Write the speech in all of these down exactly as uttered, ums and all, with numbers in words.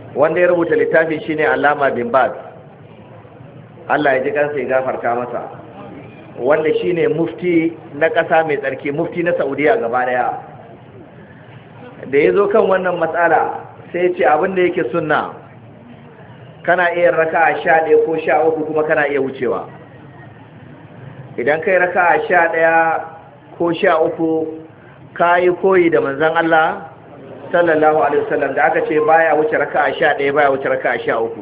wanda ya rubuta littafin shine Allama bin Baz, Allah ya ji kansa ya gafarta masa, wanda shine mufti na ƙasa mai tsarki, mufti na Saudiya gaba daya. Da ya zo kan wannan matsala sai ya ce abin da yake sunna kana iya raka'a sha ɗaya ko sha uku kuma kana iya wucewa. Idan kai raka'a sha ɗaya ko sha uku ka yi koyi da manzon Allah sallallahu alaihi wasallam da aka ce baya wuce raka'a sha ɗaya baya wuce raka'a sha uku.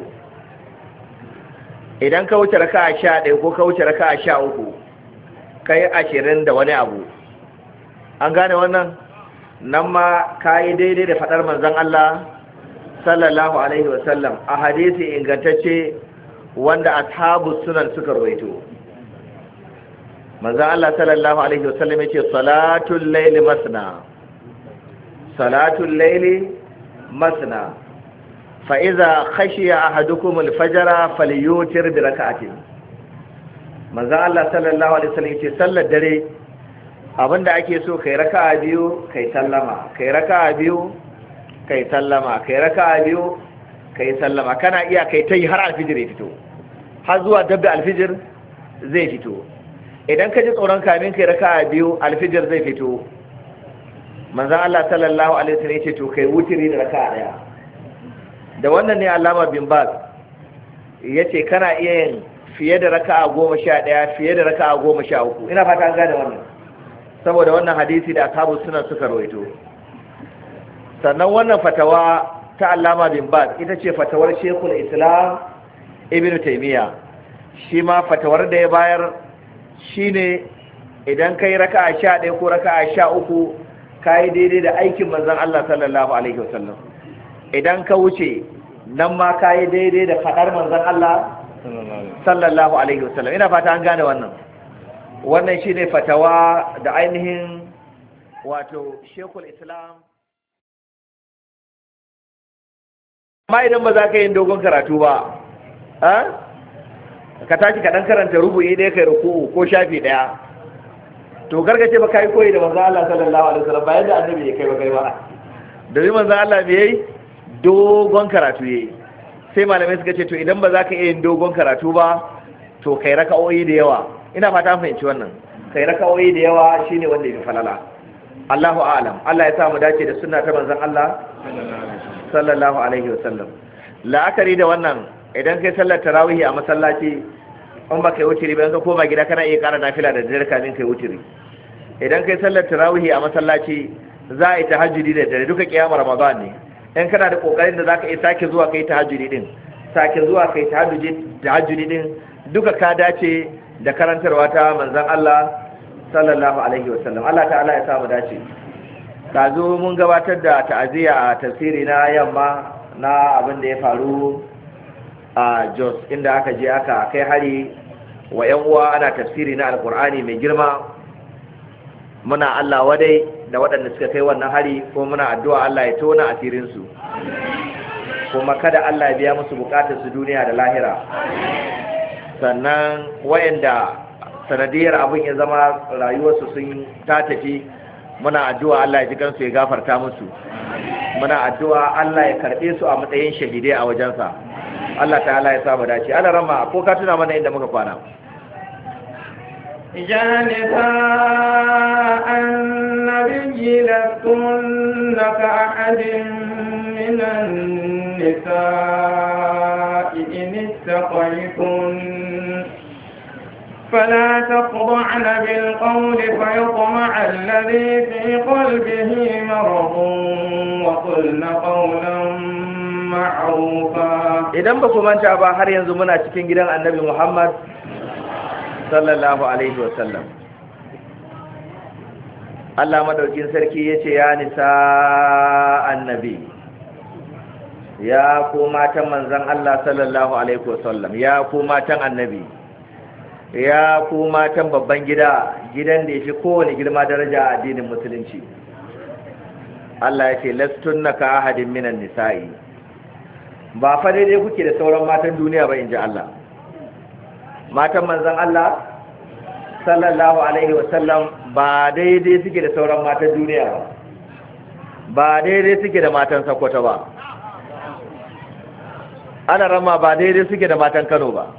Idan ka wuce raka'a sha ɗaya ko ka wuce raka'a sha uku kai ashirin da wani abu, an gane wannan? Nan ma ka yi daidai da faɗar manzon Allah sallallahu alaihi wasallam a hadisi ingantacce wanda ashabu sunan suka rawaito. Manzon Allah sallallahu alaihi wasallam yace salatul layli masna, salatul layli masna, fa idza khashiya ahadukum al-fajr falyutir bi rak'atin. Manzon Allah sallallahu alaihi wasallam yace sallar dare abinda ake so kai raka'a biyu kai sallama, kai raka'a biyu kai sallama, kai raka'a biyu kai sallama, kana iya kai tai har alfijir ya fito, har zuwa dabda alfijir zai fito. Idan ka ji tsoron kamin kai raka'a biyu alfijir zai fito, manzon Allah sallallahu alaihi wasallam yace to kai wutiri da raka'a daya. Da wannan ne Allama bin Baz yace kana iya yin fiye da raka'a goma sha ɗaya, fiye da raka'a goma sha uku. Ina fata an gane wannan, saboda wannan hadisi da ashabu suna suka rawaito. Sannan wannan fatawa ta Allama bin Baz ita ce fatawar Sheikhul Islam Ibn Taymiyyah. Shi ma fatawar da ya bayar shine idan kai raka'a sha ɗaya ko raka'a sha uku kai daidai da aikin manzon Allah sallallahu alaihi wasallam. Idan ka wuce nan ma kai daidai da fadar manzon Allah sallallahu alaihi wasallam. Ina fata an gane wannan. Wannan shine fatawa da ainihin wato Sheikhul Islam. Amma idan ba za ka yi dogon karatu ba, ka tashi ka dan karanta rubu'i ɗaya kai ruku'u ko shafi ɗaya, to gargace ba kai koyi da manzo Allah sallallahu alaihi wasallam ba yadda annabi ya kai ba kai ba. Domin manzo Allah me yayi? Dogon karatu yayi. Sai malamai suka ce to idan ba za ka iya yin dogon karatu ba, to kai raka'o'i da yawa. Ina fata an fahimci wannan. Kai raka'o'i da yawa shine wanda yake falala. Allahu a'lam. Allah ya sa mu dace da sunna ta manzon Allah sallallahu alaihi wasallam. La'akari da wannan, idan kai sallar tarawih a masallaci in ba kai wutiri ba, in ka koma gida kana iya ƙara nafila da dare kafin kai wutiri. Idan kai sallar tarawih a masallaci za a yi tahajjudi da dare, duka kiyamar Ramadan ne. In kana da kokarin da zaka iya sake zuwa kai tahajjudi din, sake zuwa kai tahajjudi tahajjudi din, duka ka dace da karantarwa ta manzon Allah sallallahu alaihi wasallam. Allah ta'ala ya sa mu dace. Kazo mun gabatar da ta'aziyya a tafsiri na yamma na abin da ya faru a Jos, inda aka je aka kai hari wa ƴan uwa ana tafsiri na Alƙur'ani mai girma. Muna Allah wadai da waɗanda suka kai wannan hari, ko muna addu'a Allah ya tona asirin su, kuma kada Allah ya biya musu bukatar su duniya da lahira. Sannan wayanda sanadiyar abin ya zama rayuwarsu sun ta tafi, muna addu'a Allah ya ji kansu ya gafarta musu. Muna addu'a Allah ya karɓe su a matsayin shahidai a wajensa. Allah ta'ala ya samu dace. Allah rama ko ka tuna mana inda muka kwana. يا نساء النبي لستن كأحد من النساء إن اتقيتن فلا تخضعن بالقول فيطمع الذي في قلبه مرض وقلن قولا معروفا. Idan ba ku manta ba, har yanzu muna cikin gidan Annabi Muhammad sallallahu alaihi wasallam. Allah madaukin sarki yace ya nisa annabi, ya ku matan manzon Allah sallallahu alaihi wasallam, ya ku matan annabi, ya ku matan babban gida, gidan da yafi kowane girma daraja a addinin musulunci. Allah yace lastunna ka ahadin minan nisa'i, ba fa daidai kuke da sauran matan duniya ba inji Allah. Matan manzon Allah sallallahu alaihi wasallam ba daidai suke da sauran matan duniya ba, ba daidai suke da matan Sokoto ba. ana rama ba daidai suke da matan Kano ba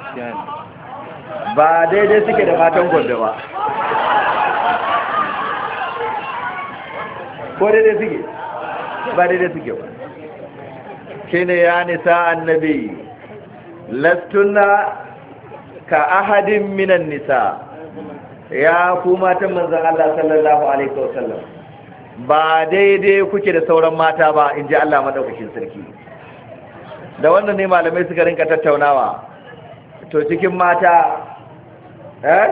ba daidai suke da matan Gombe ba ko daidai suke ba daidai suke ba shine ya nisa annabi lastunna ka ahadin minan nisa ya ku matan manzon Allah sallallahu alaihi wasallam ba daidai kuke da sauran mata ba inji Allah madaukakin sarki da wannan ne malamai suka rinka tattaunawa to cikin mata eh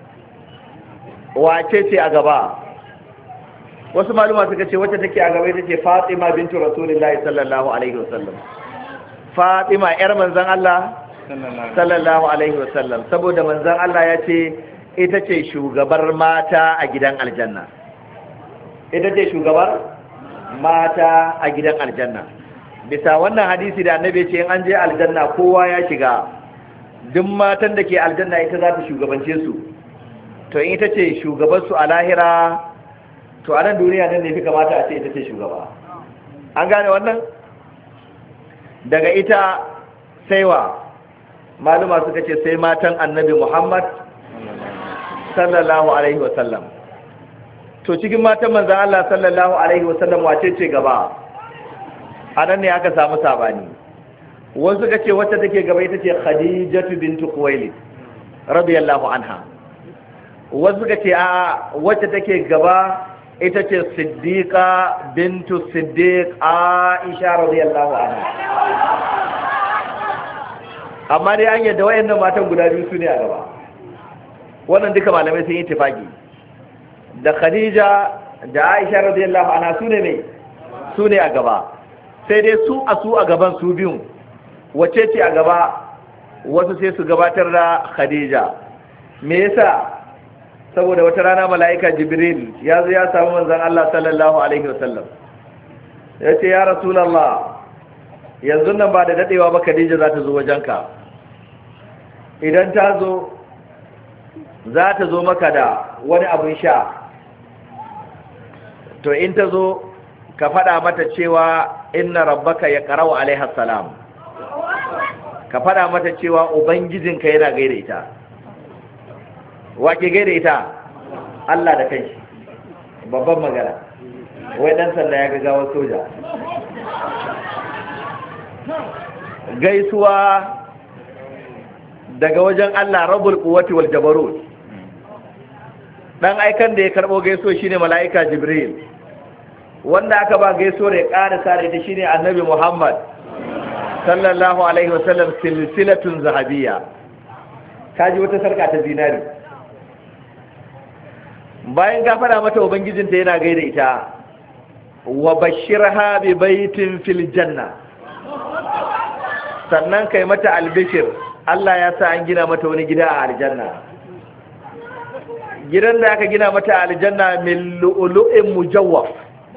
wace ce a gaba wasu maluma suka ce wacce take a gaba ita ce Fatima bintu Rasulullahi sallallahu alaihi wasallam Fatima yar manzon Allah sallallahu alaihi wasallam saboda manzon Allah ya ce ita ce shugabar mata a gidan aljanna ita ce shugabar mata a gidan aljanna bisa wannan hadisi da annabi ce in an je aljanna kowa ya shiga duk matan da ke aljanna ita za ta shugabance su to in ita ce shugabar su a lahira to a nan duniya nan ne fi kamata a ce ita ce shugaba an gane wannan daga ita saiwa maluma suka ce sai matan annabi Muhammad sallallahu alaihi wasallam to cikin matan manzon Allah sallallahu alaihi wasallam wace ce gaba anan ne aka samu sabani wasu suka ce wacce take gaba ita ce Khadijatu bintu Khuwailid radiyallahu anha wasu suka ce a wacce take gaba ita ce Siddiqa bintu Siddiq Aisha radiyallahu anha amma dai an yadda wayannan matan guda biyu su ne a gaba wannan duka malamai sun yi tafaki da Khadija da Aisha radiyallahu anha su ne mai su ne a gaba sai dai su a su a gaban su biyun wace ce a gaba wasu sai su gabatar da Khadija me yasa saboda wata rana mala'ika Jibril ya zo ya samu manzon Allah sallallahu alaihi wasallam ya ce ya Rasulullah yanzu nan ba da dadewa ba Khadija za ta zo wajenka idan ta zo za ta zo maka da wani abin sha to in ta zo ka faɗa mata cewa inna rabbaka ya qara'u alaiha salam ka faɗa mata cewa ubangijinka yana gaida ita wake gaida ita Allah da kanshi babban magana wai dan sanda ya gaggawa soja gaisuwa daga wajen Allah rabbul quwwati wal jabarut dan aikan da ya karbo gaisuwa shine malaika Jibril wanda aka ba gaisuwa ya ƙara sare ta shine annabi Muhammad sallallahu alaihi wasallam silsilatun zahabiyya kaji wata sarka ta zinari bayan gafara mata ubangijinta yana gaida ita wa bashirha bi baitin fil janna sannan kai mata albishir Allah ya sa an gina mata wani gida a aljanna gidan da aka gina mata a aljanna min lu'lu'in mujawwaf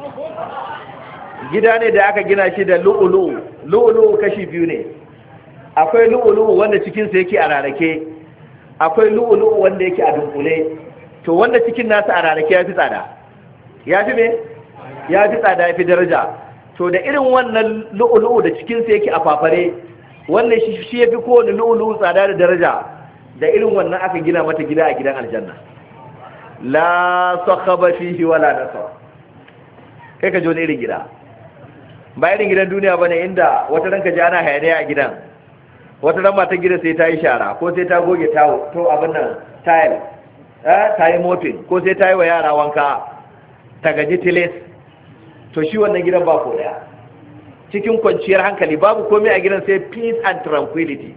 gida ne da aka gina shi da lu'lu'u lu'lu'u kashi biyu ne akwai lu'lu'u wanda cikin sa yake a rarake akwai lu'lu'u wanda yake a dunkule to wanda cikin nasa a rarake ya fi tsada ya fi me ya fi tsada ya fi daraja to da irin wannan lu'lu'u da cikin sa yake a fafare wannan shi shi yafi kowane lu'lu'u tsada da daraja da irin wannan aka gina mata gida a gidan aljanna la sakhaba fihi wala nasab kai ka jo ne irin gida ba irin gidan duniya bane inda wata ranka ji ana hayaniya a gidan wata ran mata gida sai ta yi shara ko sai ta goge tawo to abin nan tile eh ta yi mopping ko sai ta yi wa yara wanka ta gaji tiles to shi wannan gidan ba ko daya cikin kwanciyar hankali babu komai a gidan sai peace and tranquility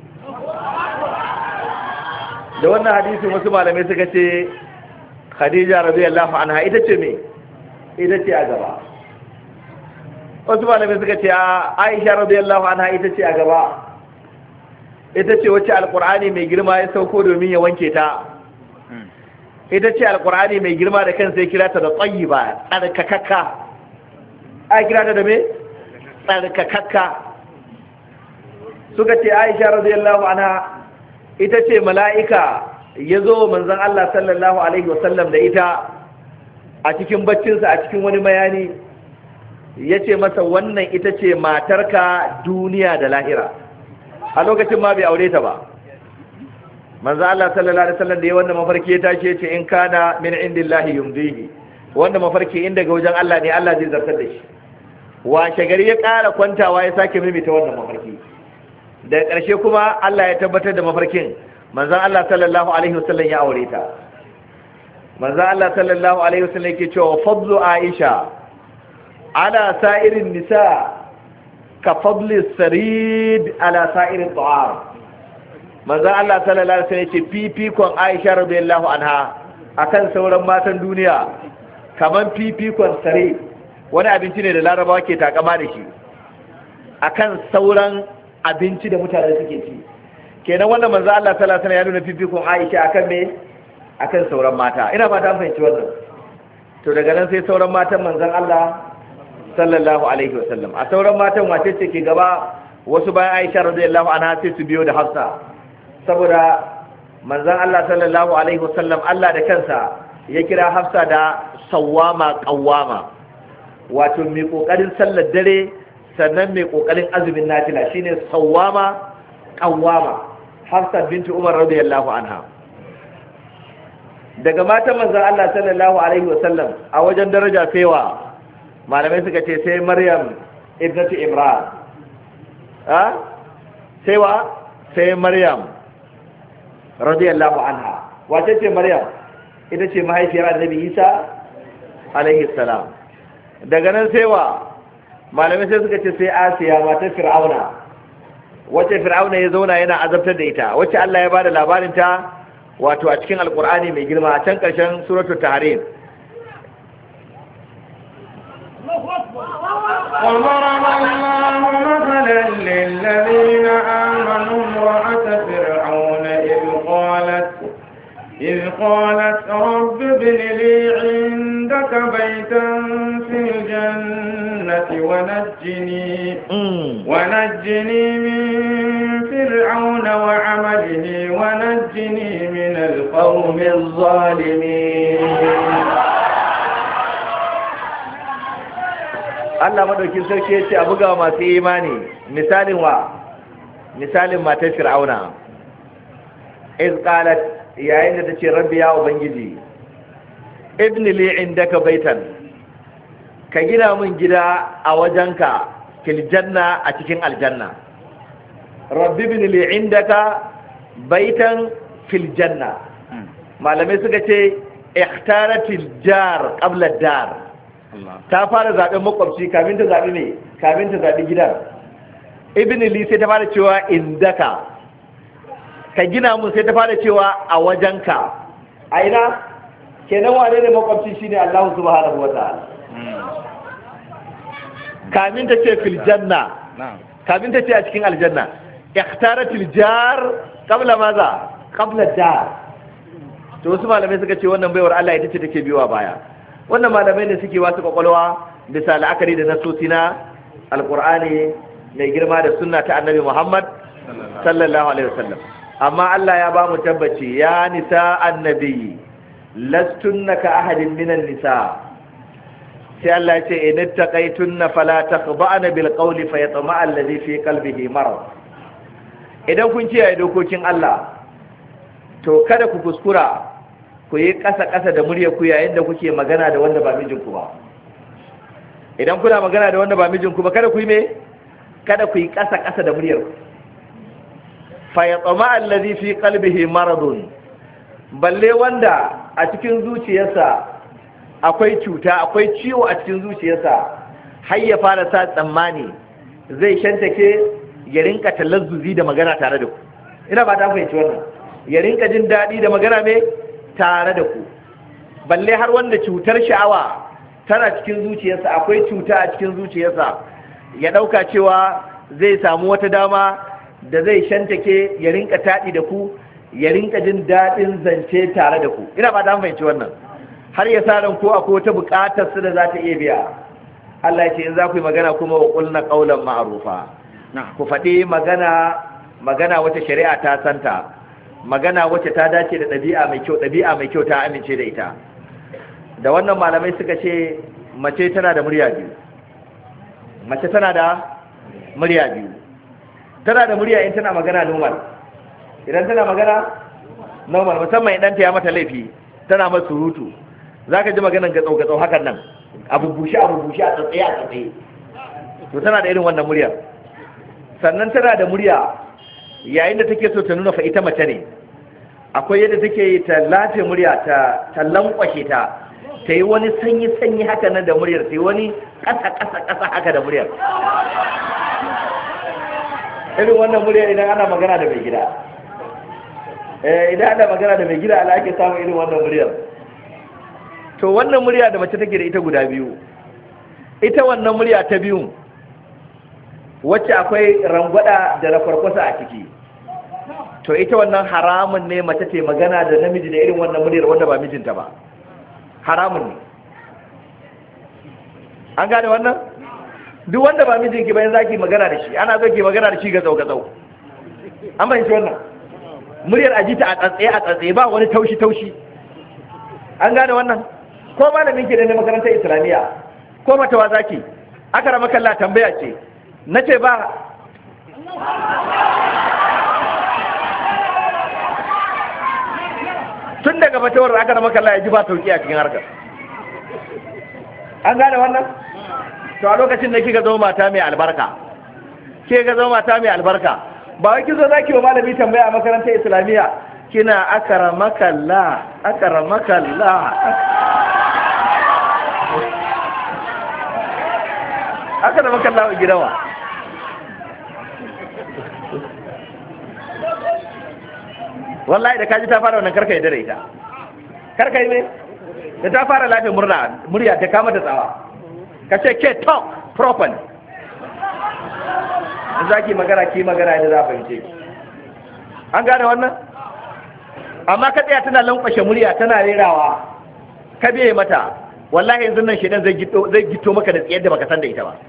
da wannan hadisi wasu malamai suka ce Khadija radiyallahu anha ita ce me ita ce a gaba wasu malamai suka ce Aisha radiyallahu anha ita ce a gaba ita ce wacce alqur'ani mai girma ya sauko domin ya wanke ta ita ce alqur'ani mai girma da kansa ya kira ta da tayyiba tsarkakakka ai kira ta da me tsarkakakka suka ce Aisha radiyallahu anha ita ce mala'ika ya zo manzon Allah sallallahu alaihi wasallam da ita a cikin baccinsa a cikin wani bayani ya ce masa wannan ita ce matarka duniya da lahira a lokacin ma bai aure ta ba. Manzo Allah sallallahu alaihi wasallam da ya wannan mafarki ya tashi ce in kana min indillahi yumdihi, wanda mafarki in daga wajen Allah ne Allah zai zartar da shi. Washe gari ya ƙara kwantawa ya sake mimita wannan mafarki. Da ƙarshe kuma Allah ya tabbatar da mafarkin. Manzo Allah sallallahu alaihi wasallam ya aure ta. Manzo Allah sallallahu alaihi wasallam yake cewa fadlu Aisha ala sa'irin nisa ka fadli sarid ala sa'irin ta'am. Manzo Allah sallallahu alaihi wasallam yace fifikon Aisha radiyallahu anha akan sauran matan duniya kaman fifikon sare, wani abinci ne da Larabawa ke takama da shi akan sauran abinci da mutane suke ci. Kenan wannan manzo Allah sallallahu alaihi wasallam ya nuna fifikon Aisha akan me akan sauran mata. Ina fata an fahimci wannan. To daga nan sai sauran matan manzon Allah sallallahu alaihi wasallam. A sauran matan wace ce ke gaba? Wasu bayan Aisha radiyallahu anha sai su biyo da Hafsa. Saboda manzon Allah sallallahu alaihi wasallam Allah da kansa ya kira Hafsa da sawama qawwama, wato mai kokarin sallar dare sannan mai kokarin azumin nafila, shine sawama qawwama. Hafsa binti Umar radiyallahu anha. Daga matan manzon Allah sallallahu alaihi wasallam a wajen daraja saiwa malamai suka ce sai Maryam ibnatu Imran. Ha? Saiwa sai Maryam radiyallahu anha. Wace ce Maryam? Ita ce mahaifiyar Annabi Isa alaihi salam. Daga nan sai wa malamai sai suka ce sai Asiya matar Fir'auna, wacce Fir'auna ya zauna yana azabtar da ita, wacce Allah ya bada labarin ta wato a cikin Alkur'ani mai girma a can karshen suratul Tahrim. وضرب الله مثلا للذين آمنوا امرأة فرعون إذ قالت إذ قالت رب ابن لي عندك بيتا في الجنة ونجني ونجني من فرعون وعمله ونجني من القوم الظالمين. Allah madaukin sarki yace a buga masu imani misalin wa misalin matar Fir'auna. Iz qalat, yayin da tace rabbi ya ubangiji ibn li indaka baitan, ka gina min gida a wajenka fil janna, a cikin aljanna. Rabbi ibn li indaka baitan fil janna. Malamai suka ce ikhtaratil jar qabla dar, ta fara zaben makwabci kamin ta zabi ne kamin ta zabi gidan. Ibn li sai ta fara cewa indaka, ka gina mun, sai ta fara cewa a wajenka. A ina kenan wane ne makwabci? shine Allah subhanahu wataala. Kamin ta ce fil janna, kamin ta ce a cikin aljanna. Ikhtaratil jar qabla maza qabla dar. To wasu malamai suka ce wannan baiwar Allah ita ce take biyowa baya. Wannan malamai ne suke wasu kwakwalwa bisa la'akari da nasosi na alqur'ani mai girma da sunna ta annabi Muhammad sallallahu alaihi wasallam. Amma Allah ya ba mu tabbaci, ya nisa annabi lastunna ka ahadin minan nisa. Sai Allah ya ce in taqaytunna fala takhda'na bil qawli fayatma'a alladhi fi qalbihi marad. Idan kun kiyaye dokokin Allah to kada ku kuskura ku yi ƙasa-ƙasa da muryar ku yayin da kuke magana da wanda ba mijinku ba. Idan kuna magana da wanda ba mijinku ba kada ku yi me? Kada ku yi ƙasa-ƙasa da muryar ku. Fa yatma allazi fi qalbihi maradun, balle wanda a cikin zuciyarsa akwai cuta, akwai ciwo a cikin zuciyarsa, har ya fara sa tsammani zai shantake ya rinka talazzuzi da magana tare da ku. Ina ba ta fahimci wannan. Ya rinka jin daɗi da magana me tare da ku. Balle har wanda cutar sha'awa tana cikin zuciyarsa, akwai cuta a cikin zuciyarsa, ya ɗauka cewa zai samu wata dama da zai shantake ya rinka taɗi da ku, ya rinka jin daɗin zance tare da ku. Ina ba ta fahimci wannan. Har ya sa ran ko akwai wata buƙatar su da za ta iya biya. Allah ya ce in za ku yi magana kuma wa qulna qawlan ma'rufa, ku faɗi magana magana wata shari'a ta santa, magana wacce ta dace da ɗabi'a mai kyau, ɗabi'a mai kyau ta amince da ita. Da wannan malamai suka ce mace tana da murya biyu. Mace tana da murya biyu. tana da murya in tana magana normal, idan tana magana normal, musamman idan ta ya mata laifi tana masa surutu, za ka ji maganan gatsau gatsau hakan nan, abu bushe abu bushe a tsatsaye a tsatsaye, to tana da irin wannan muryar. Sannan tana da murya yayin da take so ta nuna fa ita mace ne, akwai yadda take yi ta lafe murya ta ta lankwashe ta ta yi wani sanyi sanyi haka nan da muryar, ta yi wani ƙasa ƙasa ƙasa haka da muryar. Irin wannan muryar idan ana magana da mai gida, eh idan ana magana da mai gida ala ake samun irin wannan muryar. To wannan murya da mace take da ita guda biyu, ita wannan murya ta biyu wacce akwai rangwada da rafarkwasa a ciki, to ita wannan haramun ne mace ce magana da namiji da irin wannan muryar wanda ba mijinta ba, haramun ne. An gane wannan? Duk wanda ba mijinki bayan zaki magana da shi, ana zo ki magana da shi ga tsau ga tsau. An fahimci wannan? Muryar ajita a tsatsaye a tsatsaye ba wani taushi taushi. An gane wannan? Ko malamin ki da ne makarantar Islamiyya ko matawa zaki, aka rama kalla tambaya ce, nace ba tun daga fatawar aka rama kalla ya ji ba sauki a cikin harkar. An gane wannan? To a lokacin da kika zo mata mai albarka, ke ga zo mata mai albarka, ba wai kizo zaki wa malami tambaya a makarantar Islamiyya kina akramakalla akramakalla akramakalla gidawa. Wallahi da kaji ta fara wannan karka yi dare ita, karka yi ne da ta fara lafiya murna murya ta kama da tsawa, ka ce ke talk properly, za ki magana ki magana yadda za a fahimce ki. An gane wannan? Amma ka tsaya tana lankwashe murya tana rerawa ka biye mata, wallahi yanzu nan shedan zai gito zai gito maka da tsiyar da baka san da ita ba.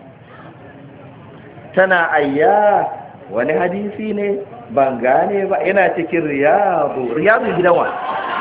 Tana ayya wani hadisi ne ban gane ba, yana cikin riyadu riyadu gidan wa.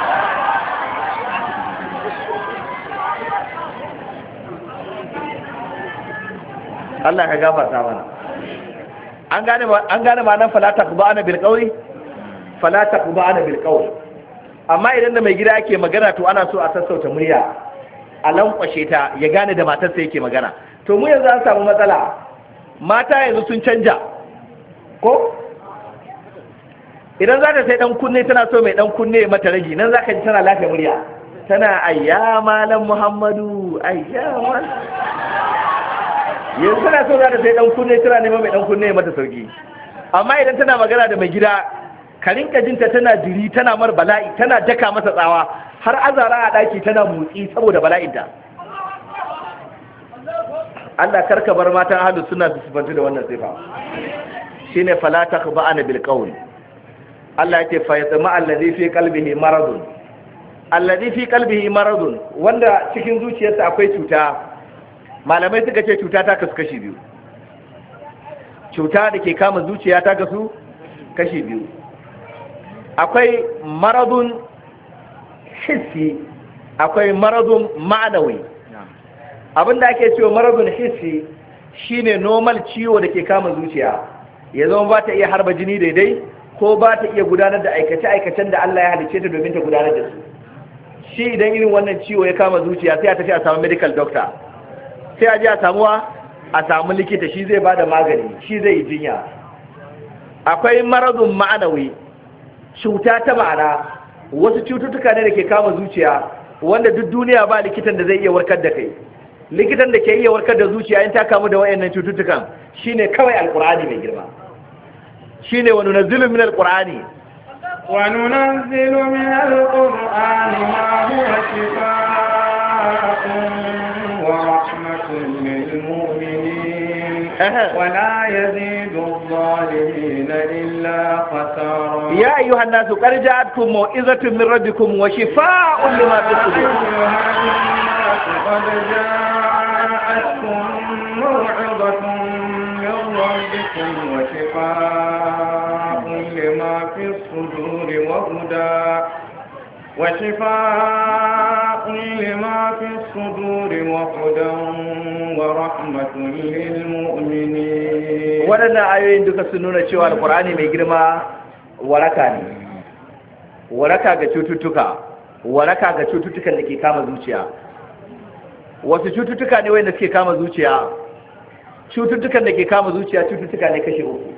Allah ka gafarta mana. An gane an gane ma nan fala taqba'ana bil qawli fala taqba'ana bil qawli. Amma idan da mai gida yake magana to ana so a sassauta murya, a lankwashe ta ya gane da matarsa yake magana. To mu yanzu an samu matsala, mata yanzu sun canja ko idan za ta sai dan kunne tana so mai dan kunne mata ragi, nan zaka ji tana lafiya murya, tana ayya malam Muhammadu ayya mal yanzu tana so za ta sai dan kunne tana neman mai dan kunne mata sauki. Amma idan tana magana da mai gida ka rinka jinta tana jiri tana mar bala'i, tana daka masa tsawa har azara a daki tana motsi saboda bala'inta. Allah karka bar matan ahlus sunna su sifantu da wannan sifa, shine fala takhba'ana bil qawl. Allah yake fa yatma alladhi fi qalbihi maradun, alladhi fi qalbihi maradun, wanda cikin zuciyarsa akwai cuta. Malamai suka ce cuta ta kasu kashi biyu, cuta da ke kama zuciya ta kasu kashi biyu. Akwai maradun hissi, akwai maradun ma'anawi. Abinda ake cewa maradun hissi shine normal ciwo da ke kama zuciya, ya zama ba ta iya harba jini daidai ko ba ta iya gudanar da aikace-aikacen da Allah ya halice ta domin ta gudanar da su. Shi idan irin wannan ciwo ya kama zuciya sai a tafi a samu medical doctor, sai a je a samuwa a samu likita, shi zai ba da magani, shi zai yi jinya. Akwai maradun ma'anawi, cuta ta ma'ana, wasu cututtuka ne da ke kama zuciya wanda duk duniya ba likitan da zai iya warkar da kai. Likitan da ke iya warkar da zuciya in ta kamu da wayannan cututtukan shine kawai alqur'ani mai girma, shine wa nunazzilu min alqur'ani wa nunazzilu min alqur'ani ma huwa shifaa'un wa rahmatun lil mu'minin wa la yazidu adh-dhalimin illa khasara. Ya ayyuhan nasu qad ja'atkum mau'izatun min rabbikum wa shifaa'un lima fi sudur. قد جاءتكم موعظة من ربكم وشفاء لما في الصدور وهدى وشفاء لما في الصدور وهدى ورحمة للمؤمنين. waɗannan ayoyin duka sun nuna cewa alkur'ani mai girma waraka ne, waraka ga cututtuka, waraka ga cututtukan da ke kama zuciya. Wasu cututtuka ne wanda suke kama zuciya? Cututtukan da ke kama zuciya cututtuka ne kashe uku.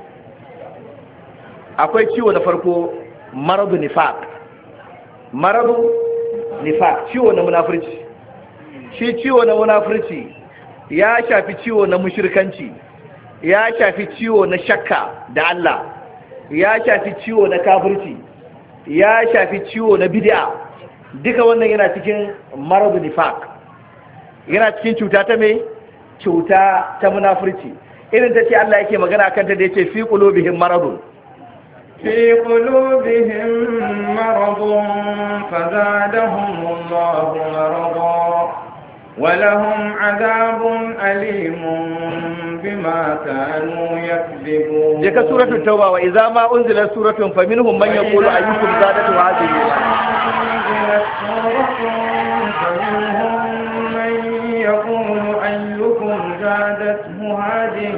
Akwai ciwo na farko, maradu nifaq. Maradu nifaq, ciwo na munafurci. Shi ciwo na munafurci ya shafi ciwo na mushrikanci, ya shafi ciwo na shakka da Allah, ya shafi ciwo na kafirci, ya shafi ciwo na bid'a. Duka wannan yana cikin maradu nifaq, yana cikin cuta ta me? Cuta ta munafurci. Irin ta ce Allah yake magana kanta da yace fi qulubihim maradun, في قلوبهم مرض فزادهم الله مرضا ولهم عذاب أليم بما كانوا يكذبون. جاء سورة التوبة وإذا ما أنزلت سورة فمنهم من يقول أيكم زادته هذه أنزلت سورة فمنهم من يقول أيكم زادته هذه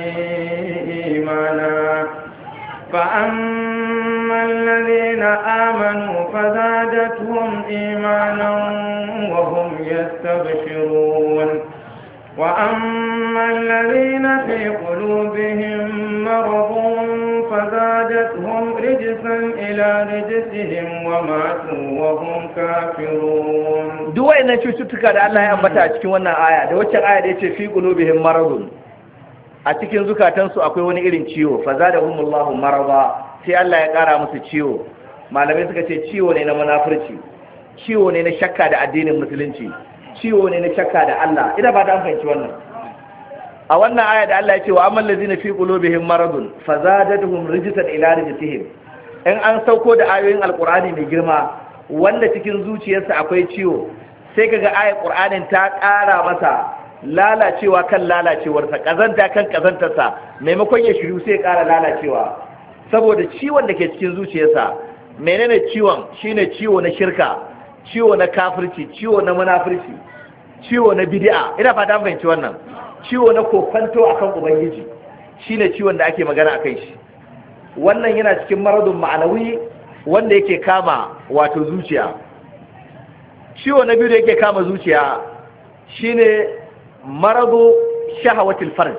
إيمانا فأما الذين آمنوا فزادتهم إيمانا وهم يستبشرون وأما الذين في قلوبهم مرض فزادتهم رجسا إلى رجسهم وماتوا وهم كافرون. duk wayannan cututtuka da Allah ya ambata a cikin wannan aya da wacce aya da yace fi qulubihim maradun, a cikin zukatansu akwai wani irin ciwo, fazadahumullahu marada, sai Allah ya kara musu ciwo. Malamai suka ce ciwo ne na munafurci, ciwo ne na shakka da addinin musulunci, ciwo ne na shakka da Allah. Ina ba ta fahimci wannan. A wannan aya da Allah ya ce wa amman lazina fi qulubihim maradun fazadatuhum rijsan ila rijsihim, in an sauko da ayoyin alqur'ani mai girma wanda cikin zuciyarsa akwai ciwo, sai kaga ayar qur'anin ta kara masa lalacewa kan lalacewarsa, kazanta kan kazantarsa, maimakon ya shiru sai ya kara lalacewa saboda ciwon da ke cikin zuciyarsa. Menene ciwon? Shine ciwo na shirka, ciwo na kafirci, ciwo na munafirci, ciwo na bid'a. Ina fata mun fahimci wannan. Ciwo na kofanto akan ubangiji shine ciwon da ake magana akai shi. Wannan yana cikin maradun ma'anawi wanda yake kama wato zuciya. Ciwo na biyu da yake kama zuciya shine maradu shahawatul farj,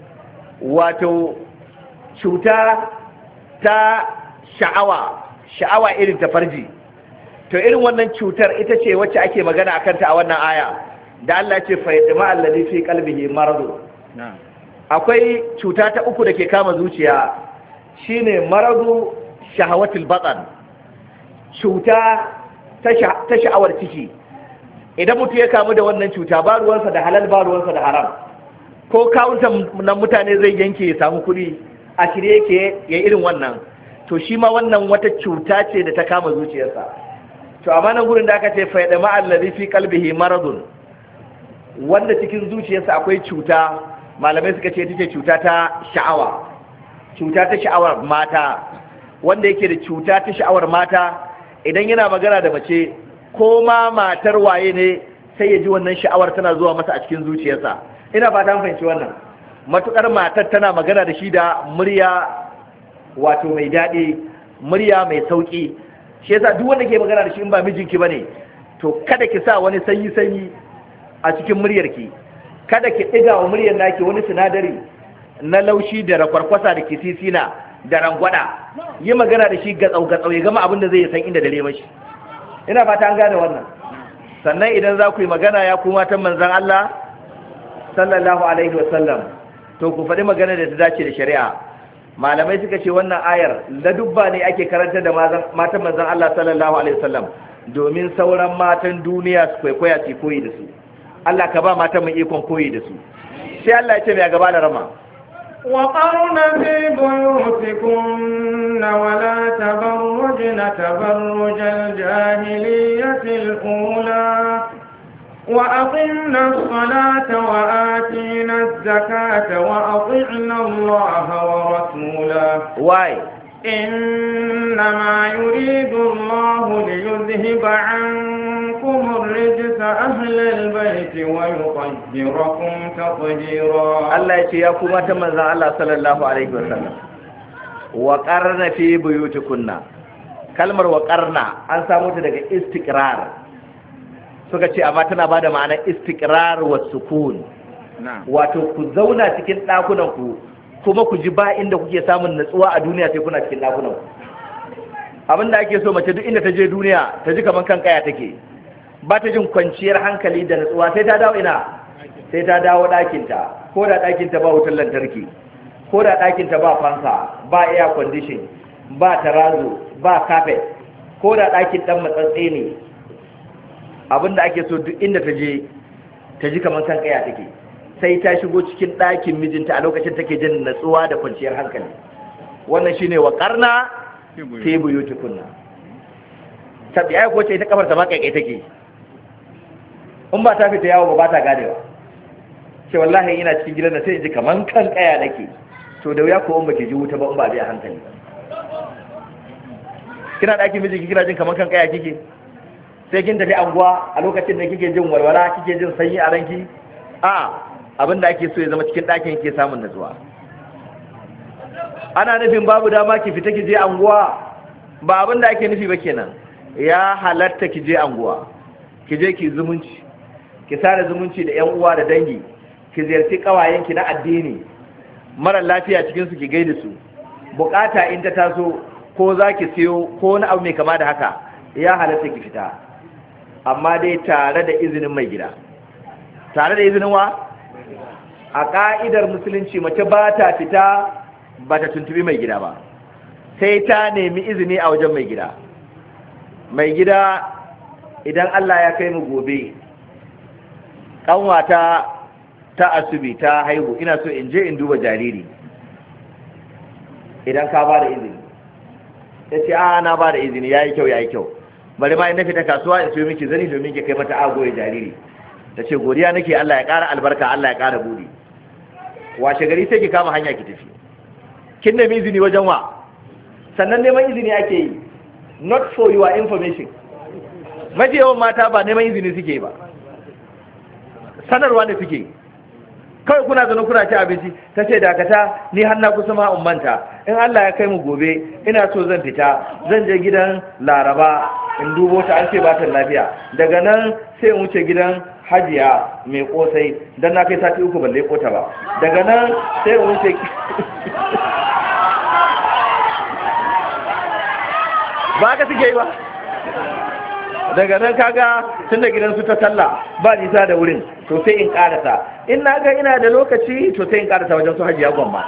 wato cuta ta sha'awa, sha'awa irin ta farji. To irin wannan cutar ita ce wacce ake magana akan ta a wannan aya da Allah ya ce fa yadma alladhi fi qalbihi maradu. Akwai cuta ta uku da ke kama zuciya shine maradu shahawatul batan, cuta ta sha'awar ciki. Idan mutum ya kamu da wannan cuta ba ruwansa da halal ba ruwansa da haram, ko kawuntan nan mutane zai yanke ya samu kuɗi a shirye yake ya irin wannan, to shi ma wannan wata cuta ce da ta kama zuciyarsa. To amma nan gurin da aka ce fa yadma allazi fi qalbihi maradun, wanda cikin zuciyarsa akwai cuta, malamai suka ce ita ce cuta ta sha'awa, cuta ta sha'awar mata. Wanda yake da cuta ta sha'awar mata, idan yana magana da mace ko ma matar waye ne sai ya ji wannan sha'awar tana zuwa masa a cikin zuciyarsa. Ina fata mun fahimci wannan. Matukar matar tana magana da shi da murya wato mai daɗi, murya mai sauki, shi yasa duk wanda ke magana da shi in ba mijinki bane, to kada ki sa wani sanyi sanyi a cikin muryarki, kada ki ɗiga wa muryar naki wani sinadari na laushi da rakwarkwasa da kisisina da rangwada. Yi magana da shi gatsau gatsau ya gama abin da zai san inda dare mashi. Ina fata an gane wannan. Sannan idan za ku yi magana ya kuma ta manzon Allah sallallahu alaihi wasallam, to ku faɗi magana da ta dace da shari'a. Malamai suka ce wannan ayar ladubba ne ake karanta da matan manzon Allah sallallahu alaihi wasallam domin sauran matan duniya su kwaikwaya su koyi da su. Allah ka ba matan mu ikon koyi da su. Sai Allah ya ce mai gaba da rama, وقرن في بيوتكن ولا تبرجن تبرج الجاهلية الأولى وأقمنا الصلاة وآتينا الزكاة وأطعنا الله ورسوله. Why? إنما يريد الله ليذهب عنكم الرجس أهل البيت ويطهركم تطهيرا. الله يتي يا كما تمنزل الله صلى الله عليه وسلم وقرن في بيوتكن. kalmar waƙarna an samu ta daga istiqrar, suka ce amma tana bada ma'anar istiqrar wa sukun, wato ku zauna cikin ɗakunan ku kuma ku ji ba inda kuke samun natsuwa a duniya sai kuna cikin ɗakunan ku. Abinda ake so mace duk inda ta je duniya ta ji kaman kan kaya take, ba ta jin kwanciyar hankali da natsuwa sai ta dawo ina, sai ta dawo ɗakinta, ko da ɗakinta ba wutar lantarki, ko da ɗakinta ba fanka, ba air condition, ba tarazo, ba carpet, ko da ɗakin ɗan matsatse ne. Abinda ake so duk inda ta je ta ji kaman kan kaya take, sai ta shigo cikin ɗakin mijinta a lokacin take jin natsuwa da kwanciyar hankali. Wannan shine wa qarna fi buyutikunna. Tabi ai ko ce ita kafar ta ma kai take, in ba ta fita yawo ba ba ta ganewa, ce wallahi ina cikin gidan da sai ji kaman kan kaya nake. To da wuya ko in baki ji wuta ba in ba bi a hankali. Kina ɗakin miji kina jin kaman kan kaya kike, sai kin tafi anguwa a lokacin da kike jin walwala kike jin sanyi a ranki. A abinda ake so ya zama cikin ɗakin yake samun natsuwa. Ana nufin babu dama ki fita ki je anguwa, ba abinda ake nufi ba kenan. Ya halatta ki je anguwa, ki je ki zumunci, ki sare zumunci da ƴan uwa da dangi, ki ziyarci kawayenki na addini, mara lafiya cikin su ki gaida su. Bukata in ta taso ko za ki siyo ko wani abu mai kama da haka, ya halatta ki fita, amma dai tare da izinin mai gida. Tare da izinin wa? A ka'idar musulunci mace ba ta fita ba ta tuntubi mai gida ba, sai ta nemi izini a wajen mai gida. Mai gida, idan Allah ya kai mu gobe, ƙanwata ta asubi ta haihu, ina so in je in duba jariri, idan ka ba da izini. Ya ce a na ba da izini, ya yi kyau ya yi kyau, bari ma in na fita kasuwa in so miki zani domin ki kai mata agoye jariri. Ta ce godiya nake, Allah ya ƙara albarka, Allah ya ƙara buɗe. Washe gari sai ki kama hanya ki tafi. Kin nemi izini wajen wa? Sannan neman izini ake yi, not for your information. Mafi yawan mata ba neman izini suke ba, sanarwa ne suke. Kawai kuna zaune kuna ci abinci, ta ce dakata ni har na kusa ma ummanta, in Allah ya kai mu gobe ina so zan fita, zan je gidan Laraba in dubo ta, an ce ba ta lafiya. Daga nan sai in wuce gidan Hajiya mai kosai, dan na kai sati uku balle kota ba. Daga nan sai in wuce ba ka suke yi ba. Daga nan kaga tun da gidansu ta talla ba nisa da wurin, to sai in karasa. In na ga ina da lokaci to sai in karasa wajen su Hajiya Gwamma.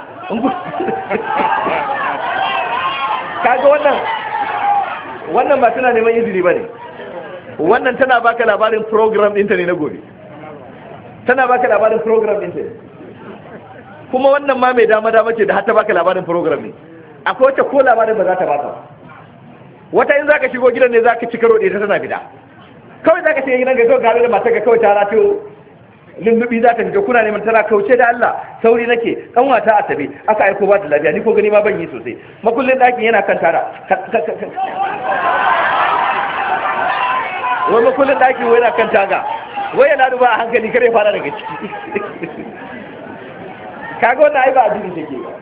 Kaga wannan wannan ba tana neman izini ba ne, wannan tana baka labarin program ɗinta ne na gobe, tana baka labarin program ɗinta ne. Kuma wannan ma mai dama dama ce da har ta baka labarin program ne. Akwai wacce ko labarin ba za ta baka ba. Wata in zaka shigo gidan ne zaka ci karo da ita tana fita, kawai zaka shiga gidan ga kawai gare da matar ga kawai ta rato lullubi za ta fita, kuna neman tana kauce da Allah sauri nake, kanwata a tabe aka aiko ba ta lafiya, ni ko gani ma ban yi sosai, makullin ɗakin yana kan tara, wai makullin ɗakin wai yana kan taga, wai yana duba a hankali kare fara daga ciki. Kaga wannan ai ba addini take ba.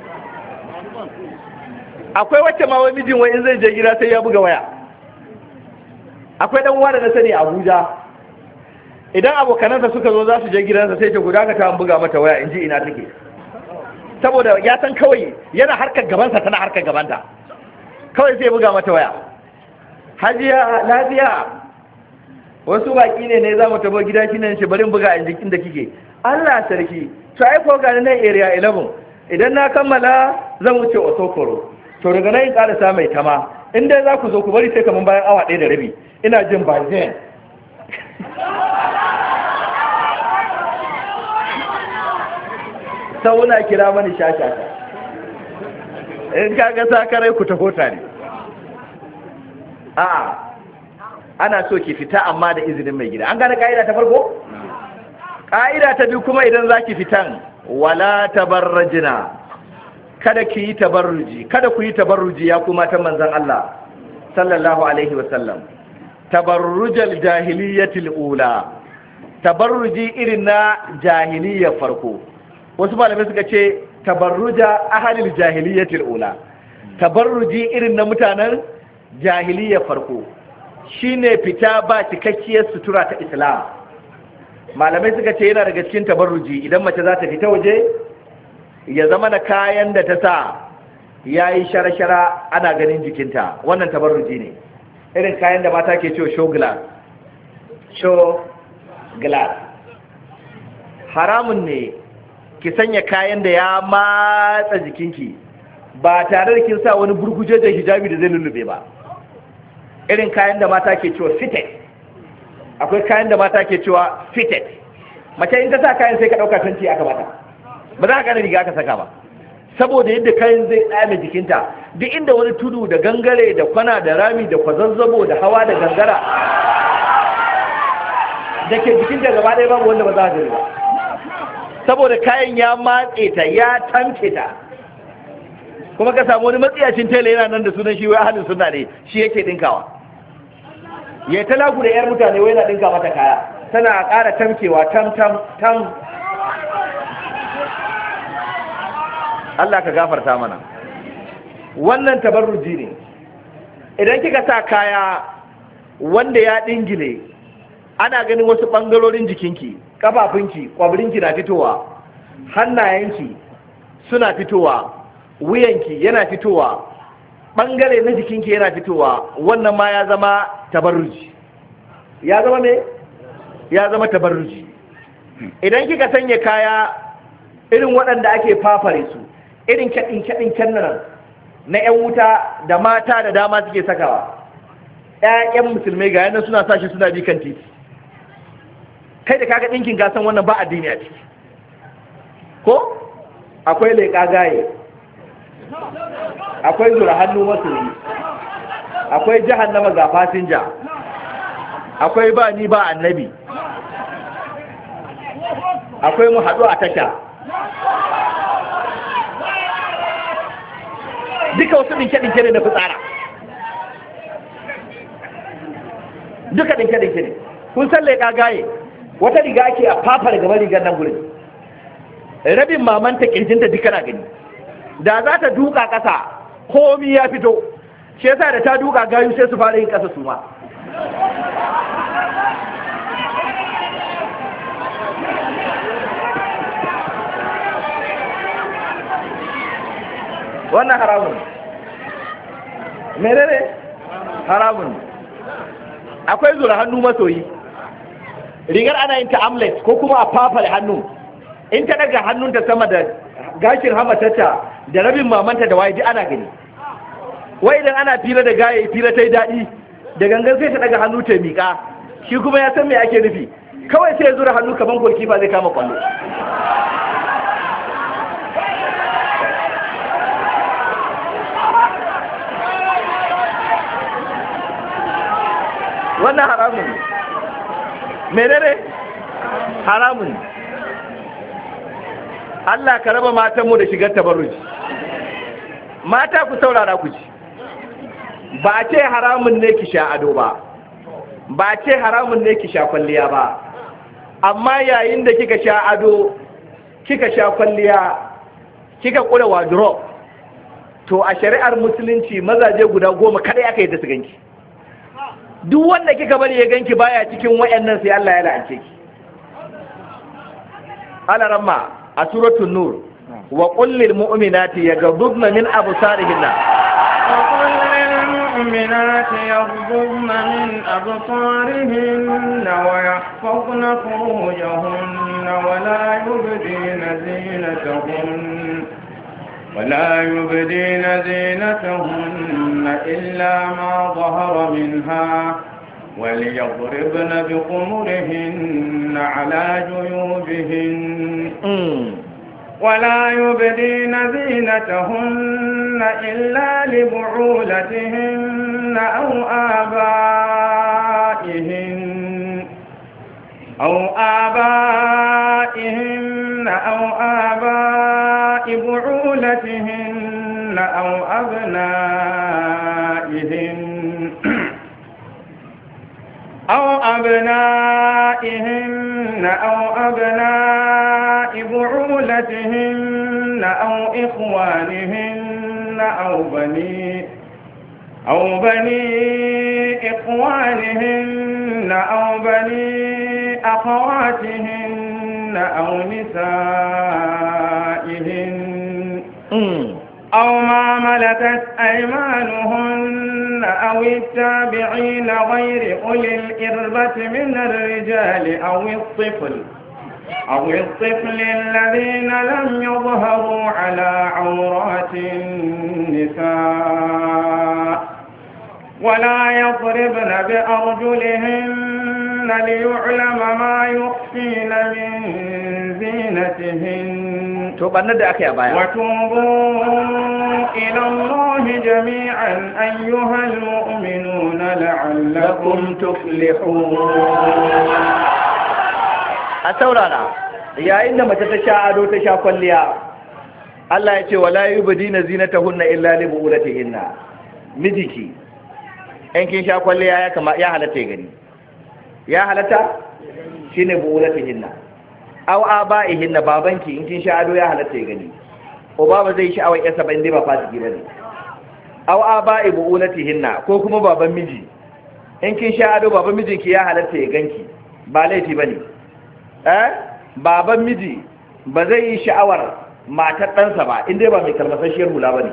Akwai wacce ma wai mijin wai in zai je gida sai ya buga waya. Akwai dan uwa da na sani a Abuja, idan abokanansa suka zo za su je gidansa sai ce guda ka ta buga mata waya in ji ina take, saboda ya san kawai yana harkar gabansa tana harkar gabanta, kawai sai buga mata waya. Hajiya lafiya, wasu baki ne ne za mu tabo gida shi nan shi bari buga in jikin da kike. Allah sarki, to ai ko ga nan area eleven, idan na kammala zan wuce Osokoro, to daga nan in karasa mai tama, in dai za ku zo ku bari sai kaman bayan awa ɗaya da rabi, ina jin bazen. Sauna kira mani shashasha, in kaga sakarai ku taho tare. A'a, ana so ki fita amma da izinin mai gida. An gane ka'ida ta farko? Ka'ida ta biyu kuma idan za ki fitan, wala tabarrajina, kada ki yi tabarruji, kada ku yi tabarruji ya kuma ta manzan Allah sallallahu alaihi wasallam. Tabarrujal jahiliyatil ula, tabarruji irin na jahiliyyar farko, wasu malamai suka ce tabarruja ahalil jahiliyyatil ula, tabarruji irin na mutanen jahiliyyar farko shine fita ba cikakkiyar sutura ta Islam. Malamai suka ce yana daga cikin tabarruji idan mace za ta fita waje ya zama na kayan da ta sa yayi shara-shara ana ganin jikinta, wannan tabarruji ne. Irin kayan da mata ke cewa show glass show glass haramun ne ki sanya kayan da ya matsa jikinki ba tare da kin sa wani burguje da hijabi da zai lullube ba. Irin kayan da mata ke cewa fitted, akwai kayan da mata ke cewa fitted, mace in ta sa kayan sai ka dauka tanti aka mata, ba za ka gane riga aka saka ba, saboda yadda kayan zai tsame jikinta. Duk inda wani tudu da gangare da kwana da rami da kwazazzabo da hawa da gangara da ke jikinta gaba ɗaya babu wanda ba za a gani ba, saboda kayan ya matse ta ya tamke ta. Kuma ka samu wani matsiyacin tela yana nan da sunan shi wai ahalin sunna ne, shi yake dinkawa, ya ta lagu da yar mutane wai yana dinka mata kaya, tana ƙara tamkewa tam tam tam. Allah ka gafarta mana. Wannan tabarruji ne. Idan kika sa kaya wanda ya dingile ana ganin wasu bangarorin jikinki, kafafunki, kwabirinki na fitowa, hannayenki suna fitowa, wuyanki yana fitowa, bangare na jikinki yana fitowa, wannan ma ya zama tabarruji. Ya zama me? Ya zama tabarruji. Idan kika sanya kaya irin waɗanda ake fafare su, irin kyaɗin-kyaɗin kyannan na 'yan wuta da mata da dama suke sakawa, 'ya'yan musulmai ga yanar suna sashi suna bi kan titi, kai da kaga ɗinkin gasan wannan ba addini a ciki. Ko akwai leƙa gaye, akwai zura hannu masoyi, akwai jahannama ga fasinja, akwai ba ni ba annabi, akwai mu haɗu a tasha. Duka wasu ɗinke-ɗinke ne na fitsara, duka ɗinke-ɗinke ne. Kun san leƙa gaye, wata riga ake a fafar gaba rigar nan gurin, rabin mamanta ƙirjinta duka na gani, da za ta duka ƙasa komi ya fito, shi yasa da ta duka gayu sai su fara yin ƙasa su ma. Wannan haramun menene haramun. Akwai zura hannu masoyi, rigar ana yin ta amlet ko kuma a fafare hannu, in ta daga hannunta sama da gashin hamatarta da rabin mamanta da waje ana gani. Wai idan ana fira da gaye fira ta yi daɗi da gangan sai ta daga hannu ta miƙa, shi kuma ya san me ake nufi, kawai sai ya zura hannu kaman golkifa zai kama kwallo. Wannan haramun menene haramun. Allah ka raba matanmu da shigar tabarruji. Mata ku saurara ku ji, ba ce haramun ne ki sha ado ba, ba ce haramun ne ki sha kwalliya ba, amma yayin da kika sha ado kika sha kwalliya kika kura wardrobe, to a shari'ar musulunci mazaje guda goma kada aka yi da su ganki. Duk wanda kika bari ya ganki baya cikin wayannan sai Allah ya la'ance ki. Alaramma a suratul nur wa qul lil mu'minati yaghuddna min absarihinna wa qul lil mu'minati yaghuddna min absarihinna wa yahfazna furujahunna wa la yubdina zinatahunna ولا يبدين زينتهن إلا ما ظهر منها وليضربن بخمرهن على جيوبهن ولا يبدين زينتهن إلا لبعولتهن أو آبائهن أو آبائهن أو آباء بعولتهن أو أبنائهن أو أبنائهن أو أبناء بعولتهن أو إخوانهن أو بني أو بني إخوانهن أو بني أخواتهن أو نسائهن أو ما ملكت أيمانهن أو التابعين غير أولي الإربة من الرجال أو الطفل أو الطفل الذين لم يظهروا على عورات النساء ولا يضربن بأرجلهن ليعلم ما يخفين من زينتهن وتوبوا إلى الله جميعا أيها المؤمنون لعلكم تفلحون. أتورانا يا إنما تتشاهدوا تشاكليا الله يقول ولا يبدين زينتهن إلا لبؤولتهن مجيكي in kin sha kwalliya ya kama ya halatta gani ya halatta shine buulatihinna aw abaihinna babanki in kin sha ado ya halatta gani uba ba zai sha'awar yarsa ba inda ba fasiki bane aw abai buulatihinna ko kuma baban miji in kin sha ado baban mijinki ya halatta ya ganki ba laifi bane eh baban miji ba zai yi sha'awar matar ɗansa ba inda ba mai kalmasasshiyar hula bane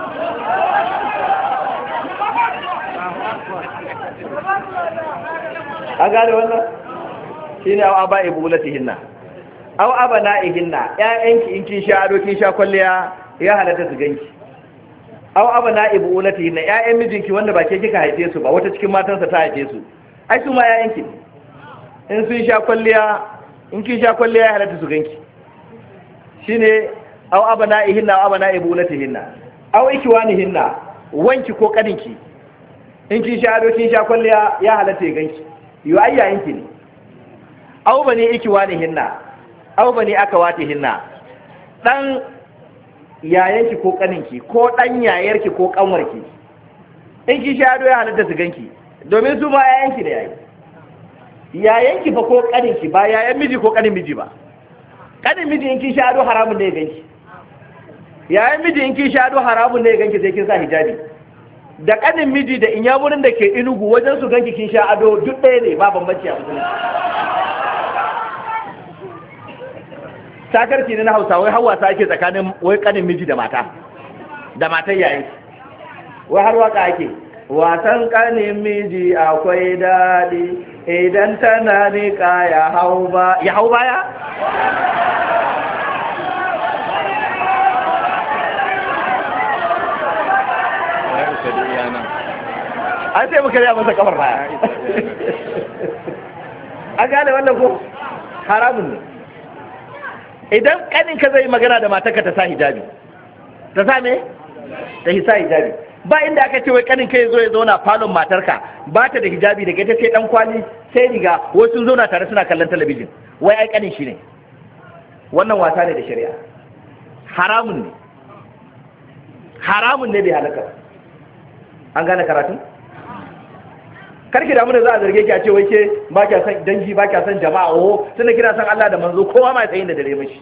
a gane wannan shi ne awa aba ibulatihinna awa aba na'ihinna ƴaƴanki in kin sha ado kin sha kwalliya ya halatta su ganki awa aba na'ibulatihinna ƴaƴan mijinki wanda ba ke kika haife su ba wata cikin matansa ta haife su ai su ma ƴaƴanki in sun sha kwalliya in kin sha kwalliya ya halatta su ganki shine awa aba na'ihinna awa aba na'ibulatihinna awa ikiwanihinna wanki ko kaninki in kin sha ado kin sha kwalliya ya halatta ya ganki yo ayyayenki ne aw bani ikiwanihinna aw bani akawatihinna dan yayanki ko kaninki ko dan yayarki ko kanwarki in kin sha ado ya halatta su ganki domin su ma yayanki ne yayi yayanki fa ko kaninki ba yayan miji ko kanin miji ba kanin miji in kin sha ado haramun ne ya ganki yayan miji in kin sha ado haramun ne ya ganki sai kin sa hijabi da kanin miji da inyamurin da ke inugu wajen su ganki kin sha ado duk ɗaya ne ba bambanci a musulunci sakarci ne na Hausa wai hawa sa ake tsakanin wai kanin miji da mata da matan yayin wai har waka ake wasan kanin miji akwai daɗi idan tana niƙa ya hau ba ya hau baya an sai muka masa kamar baya an gane wannan ko haramun ne idan kanin ka zai magana da matarka ta sa hijabi ta sa me ta sa hijabi ba inda aka ce wai kanin ka zo ya zauna falon matarka ba ta da hijabi daga ita sai dan kwali sai riga wasu zauna tare suna kallon talabijin wai ai kanin shi ne wannan wasa ne da shari'a haramun ne haramun ne bai halaka an gane karatu karki damu da za a zarge ki a ce wai ke ba kya san dangi ba kya san jama'a oh tunda kina san Allah da manzo kowa ma tsayin da dare mishi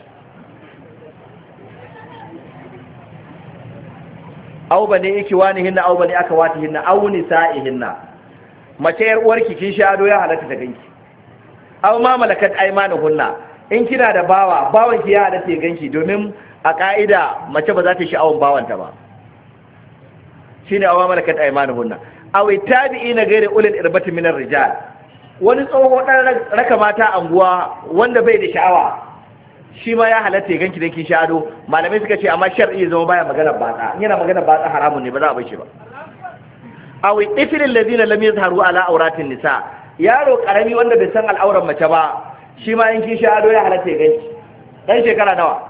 aw bane yake wani hinna aw bane aka wati hinna aw nisa'ihinna mace yar uwarki kin sha ado ya halatta ta ganki aw ma malakat aymanuhunna in kina da bawa bawan ki ya halatta ya ganki domin a ka'ida mace ba za ta shi awon bawanta ba shine aw ma malakat aymanuhunna aw tabi'ina gairi ulil irbati min ar-rijal wani tsoho dan raka mata anguwa wanda bai da sha'awa shi ma ya halatta ya ganki dan kin sha ado malamai suka ce amma shar'i zama baya magana batsa yana magana batsa haramun ne ba za a bar shi ba aw ifil ladina lam yazharu ala auratin nisa yaro karami wanda bai san al'auran mace ba shi ma in kin sha ado ya halatta ya ganki dan shekara nawa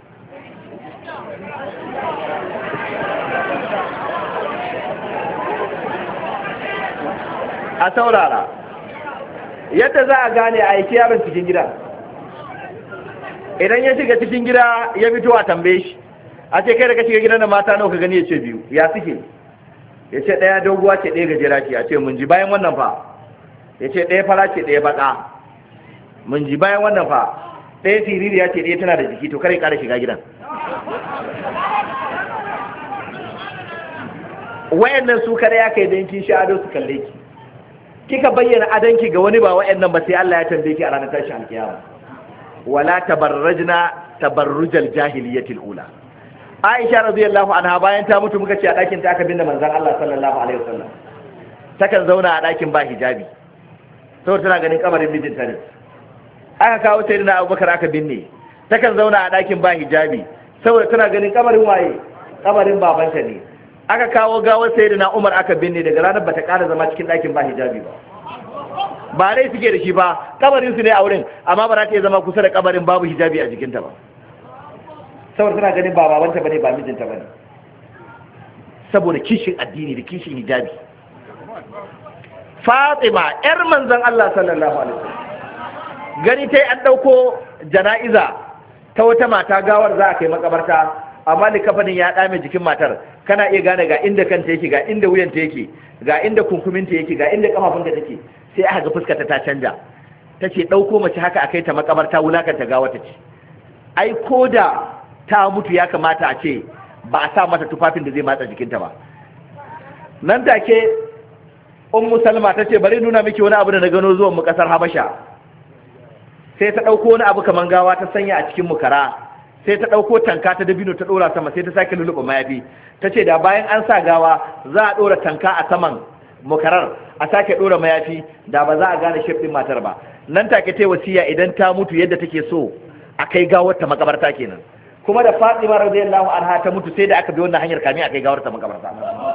a saurara yadda za a gane a aiki yaron cikin gida idan ya shiga cikin gida ya fito a tambaye shi a ce kai da ka shiga gidan da mata nawa ka gani ya ce biyu ya suke ya ce ɗaya doguwa ce ɗaya gajera ce a ce mun ji bayan wannan fa ya ce ɗaya fara ce ɗaya baka mun ji bayan wannan fa ɗaya siririya ce ɗaya tana da jiki to kare ƙara shiga gidan. Wayannan su kada ya kai dan kin sha ado su kalle ki. Kika bayyana adanki ga wani ba wayannan ba sai Allah ya tambaye ki a ranar tashin alkiyama. Wala tabarrajna tabarrujal jahiliyatil ula. Aisha radiyallahu anha bayan ta mutu muka ce a ɗakin ta aka binne manzon Allah sallallahu alaihi wasallam. Takan zauna a ɗakin ba hijabi. Saboda tana ganin kabarin mijinta ne. Aka kawo sayyidina Abubakar aka binne. Takan zauna a ɗakin ba hijabi saboda tana ganin kabarin waye? Kabarin babanta ne. Aka kawo gawar sayyidina Umar aka binne daga ranar bata ƙara zama cikin ɗakin ba hijabi ba. Ba dai suke da shi ba, kabarin su ne a wurin, amma ba za ta iya zama kusa da kabarin babu hijabi a jikinta ba. Saboda tana ganin ba babanta bane ba mijinta bane. Saboda kishin addini da kishin hijabi. Fatima yar manzon Allah sallallahu alaihi wasallam. Gani tai an dauko jana'iza ta wata mata gawar za a kai makabarta, amma likafanin ya dame jikin matar. Kana iya gane ga inda kanta yake, ga inda wuyanta yake, ga inda kunkuminta yake, ga inda kafafunta take. Sai aka ga fuskarta ta canja. Tace dauko mace haka akai ta makabarta wulakanta gawar ta ce. Ai koda ta mutu ya kamata a ce ba a sa mata tufafin da zai matsa jikinta ba. Nan take Ummu Salma ta ce bari nuna miki wani abu da na gano zuwan mu kasar Habasha. Sai ta dauko wani abu kaman gawa ta sanya a cikin mukara. Sai ta dauko tanka ta dabino ta dora sama sai ta sake luluba mayafi. Ta ce da bayan an sa gawa za a dora tanka a saman mukarar a sake dora mayafi da ba za a gane shef din matar ba. Nan take ta wasiya idan ta mutu yadda take so a kai gawar ta makabarta kenan. Kuma da Fatima radiyallahu anha ta mutu sai da aka bi wannan hanyar kamin a kai gawar ta makabarta.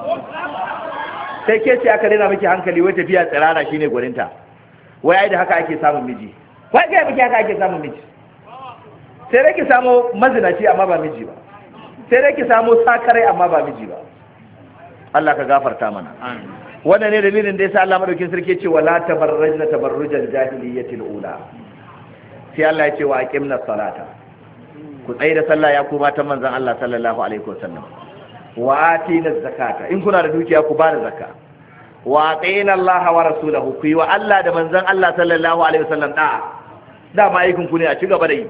Sai ke ce aka rena miki hankali wai tafiya tsirara shine gwaninta. Wai ai da haka ake samun miji. Wai ga miki haka ake samun miji. Sai dai ki samu mazinaci amma ba miji ba. Sai dai ki samu sakarai amma ba miji ba. Allah ka gafarta mana. Amin. Wannan ne dalilin da yasa Allah madaukin sarki ce wala tabarrajna tabarrujal jahiliyatil ula. Sai Allah ya ce wa aqimna salata. Ku tsaye da sallah ya ku matan manzon Allah sallallahu alaihi wasallam. Wa atina zakata in kuna da dukiya ku bada zakka. Wa atina Allah wa rasulahu ku yi wa Allah da manzon Allah sallallahu alaihi wasallam da da ma aikin ku ne a ci gaba da yi.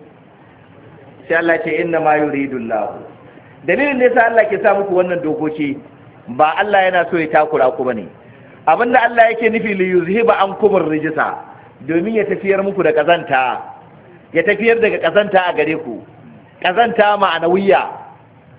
Sai Allah ce inna ma yuridu Allah. Dalilin ne sai Allah ke sa muku wannan dokoki ba Allah yana so ya takura ku bane. Abinda Allah yake nufi li yuzhiba ankum ar-rijsa domin ya tafiyar muku da kazanta. Ya tafiyar daga kazanta a gare ku. Kazanta ma'anawiya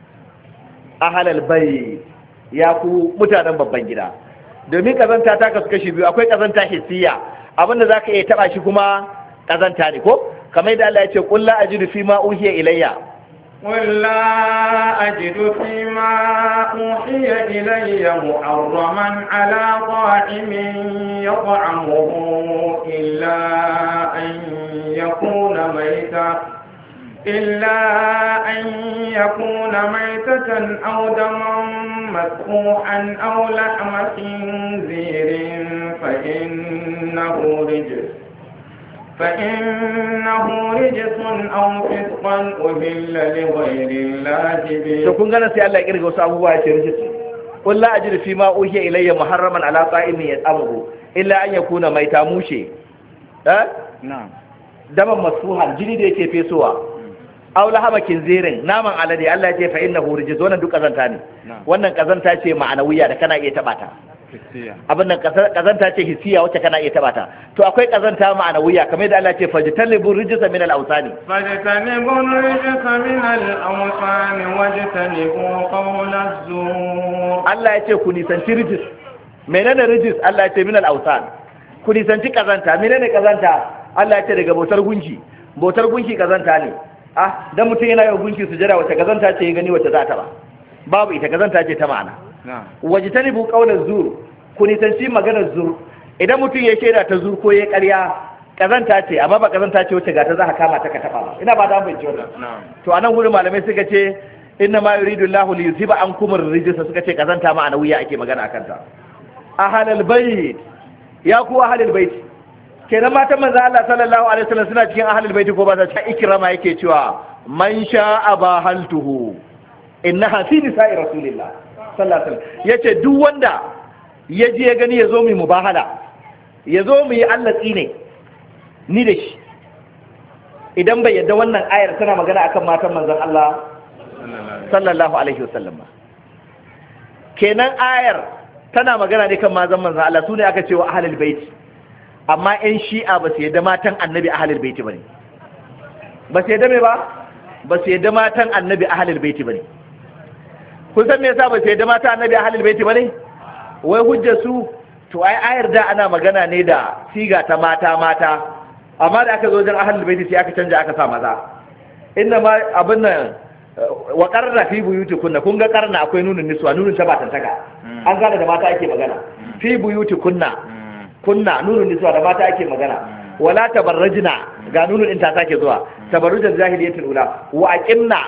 ahalal bai ya ku mutanen babban gida. Domin kazanta ta kasu kashi biyu, akwai kazanta hissiya abinda zaka iya taba shi kuma kazanta ne ko kamar yadda Allah ya ce qul la ajidu fi ma uhiya ilayya قل لا أجد فيما أوحي إلي محرما على طاعم يطعمه إلا أن يكون ميتا إلا أن يكون ميتة أو دما مسفوحا أو لحم خنزير فإنه رجس فإنه رجس أو فسقا أهل لغير الله به. to kun gana sai Allah ya kirga wasu abubuwa ya ce rijis qul la ajidu fi ma uhiya ilayya muharraman ala ta'imin yat'amuhu illa an yakuna maita mushe eh na'am daman masfuhan jini da yake fesowa aw lahama kinzirin naman alade Allah ya ce fa innahu rijis wannan duk kazanta ne wannan kazanta ce ma'anawiya da kana iya taba ta abin nan kazanta ce hissiya wacce kana iya taba ta to akwai kazanta ma'anawiya kamar da Allah ya ce fajtanibu rijsa min al-awsani fajtanibu rijsa min al-awsani wajtanibu qawla az-zur. Allah ya ce ku nisanci rijis. Menene rijis? Allah ya ce min al-awsan. Ku nisanci kazanta. Menene kazanta? Allah ya ce daga bautar gunki. Bautar gunki kazanta ne. Ah, dan mutum yana yau gunki sujada wacce kazanta ce ya gani wacce za ta ba. Babu ita kazanta ce ta ma'ana. Wajtanibu qawla az-zur. Ku nisanci maganar zur. Idan mutum ya shaida ta zur ko ya ƙarya kazanta ce amma ba kazanta ce wacce ga ta za ka kama ta ka taba ba. Ina ba da ban ji wannan. To anan gurin malamai suka ce inna ma yuridu Allahu li yuthiba ankum ar-rijsa suka ce kazanta ma'anawiya ake magana akan ta. Ahlul bayt ya ku ahlul bayt kenan matan manzo Allah sallallahu alaihi wasallam suna cikin ahlul bayt ko ba za cikin ikrama yake cewa man sha'a bahaltuhu innaha fi nisa'i rasulillah sallallahu alaihi wasallam yace duk wanda yaji ya gani yazo mu mubahala yazo mu yi Allah tsine ni da shi idan bai yadda wannan ayar tana magana akan matan manzon Allah sallallahu alaihi wasallam. Kenan ayar tana magana ne kan mazan manzon Allah, su ne aka ce wa ahlul bait, amma ƴan shi'a ba su yadda matan annabi ahlul bait bane. Ba su yadda me ba? Ba su yadda matan annabi ahlul bait bane. Kun san me yasa ba su yadda matan annabi ahlul bait bane? Wai hujjar su to ai ayar da ana magana ne da siga ta mata mata, amma da aka zo wajen ahlul bait sai aka canja aka sa maza. Inna ma abin nan wa qarna fi buyutikunna, kun ga qarna akwai nunin niswa, nunin ta batantaka, an gane da mata ake magana. Fi buyutikunna, kunna nunin niswa da mata ake magana. Wala tabarrajna, ga nunin din ta sake zuwa, tabarrujal jahiliyatul ula. Wa aqimna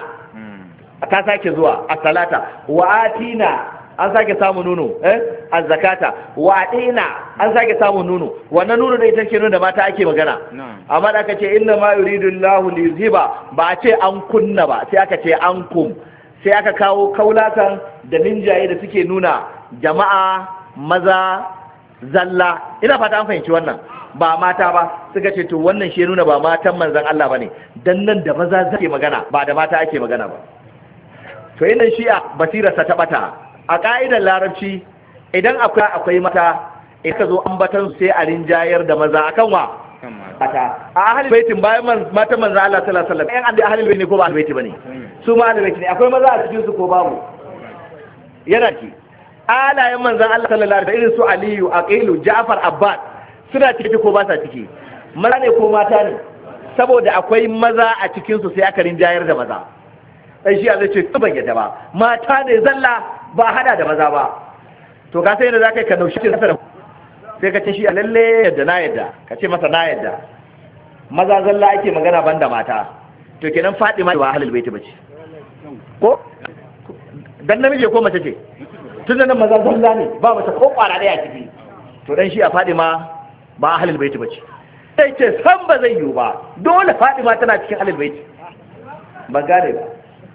ta sake zuwa, as-salata. Wa atina an sake samu nuno, eh az-zakata. Wa atina an sake samu nuno. Wannan nuno da ita ke nuna da mata ake magana. Amma da aka ce inna ma yuridu Allahu li yuzhiba, ba a ce an kunna ba, sai aka ce an kum, sai aka kawo kaulatan da ninjaye da suke nuna jama'a maza zalla. Ina fata an fahimci wannan, ba mata ba. Suka ce to wannan shi nuna ba matan manzon Allah bane, dan nan da maza zake magana ba da mata ake magana ba. To ina shi'a basirarsa ta bata. A ka'idar larabci idan akwai akwai mata, in ka zo ambatan sai a rinjayar da maza akan wa mata. A ahlul baitin bayan matan manzon Allah sallallahu alaihi wasallam, ɗan an da ahlul bait ne ko ba ahlul bait bane? Su ma ahlul bait ne. Akwai maza a cikin su ko babu? Yana ki alayen manzon Allah sallallahu alaihi wasallam irin su Aliyu, Aqilu, Ja'far, Abbas suna ciki ko ba sa ciki? Maza ne ko mata ne? Saboda akwai maza a cikin su sai aka rinjayar da maza. Dan shi Allah ce ban yadda ba, mata ne zalla ba hada da maza ba. To ka sai da zakai ka naushi kin sa sai ka ce shi lalle yadda na yadda, ka ce masa na yadda maza zalla ake magana banda mata. To kenan Fatima ba ahlul bait bace ko dan namiji ko mace ce? Tunda nan maza zalla ne ba mace ko kwara daya ciki. To dan shi a Fatima ba ahlul bait bace. Sai ce san ba zai yiwu ba, dole Fatima tana cikin ahlul bait. Ban gane ba.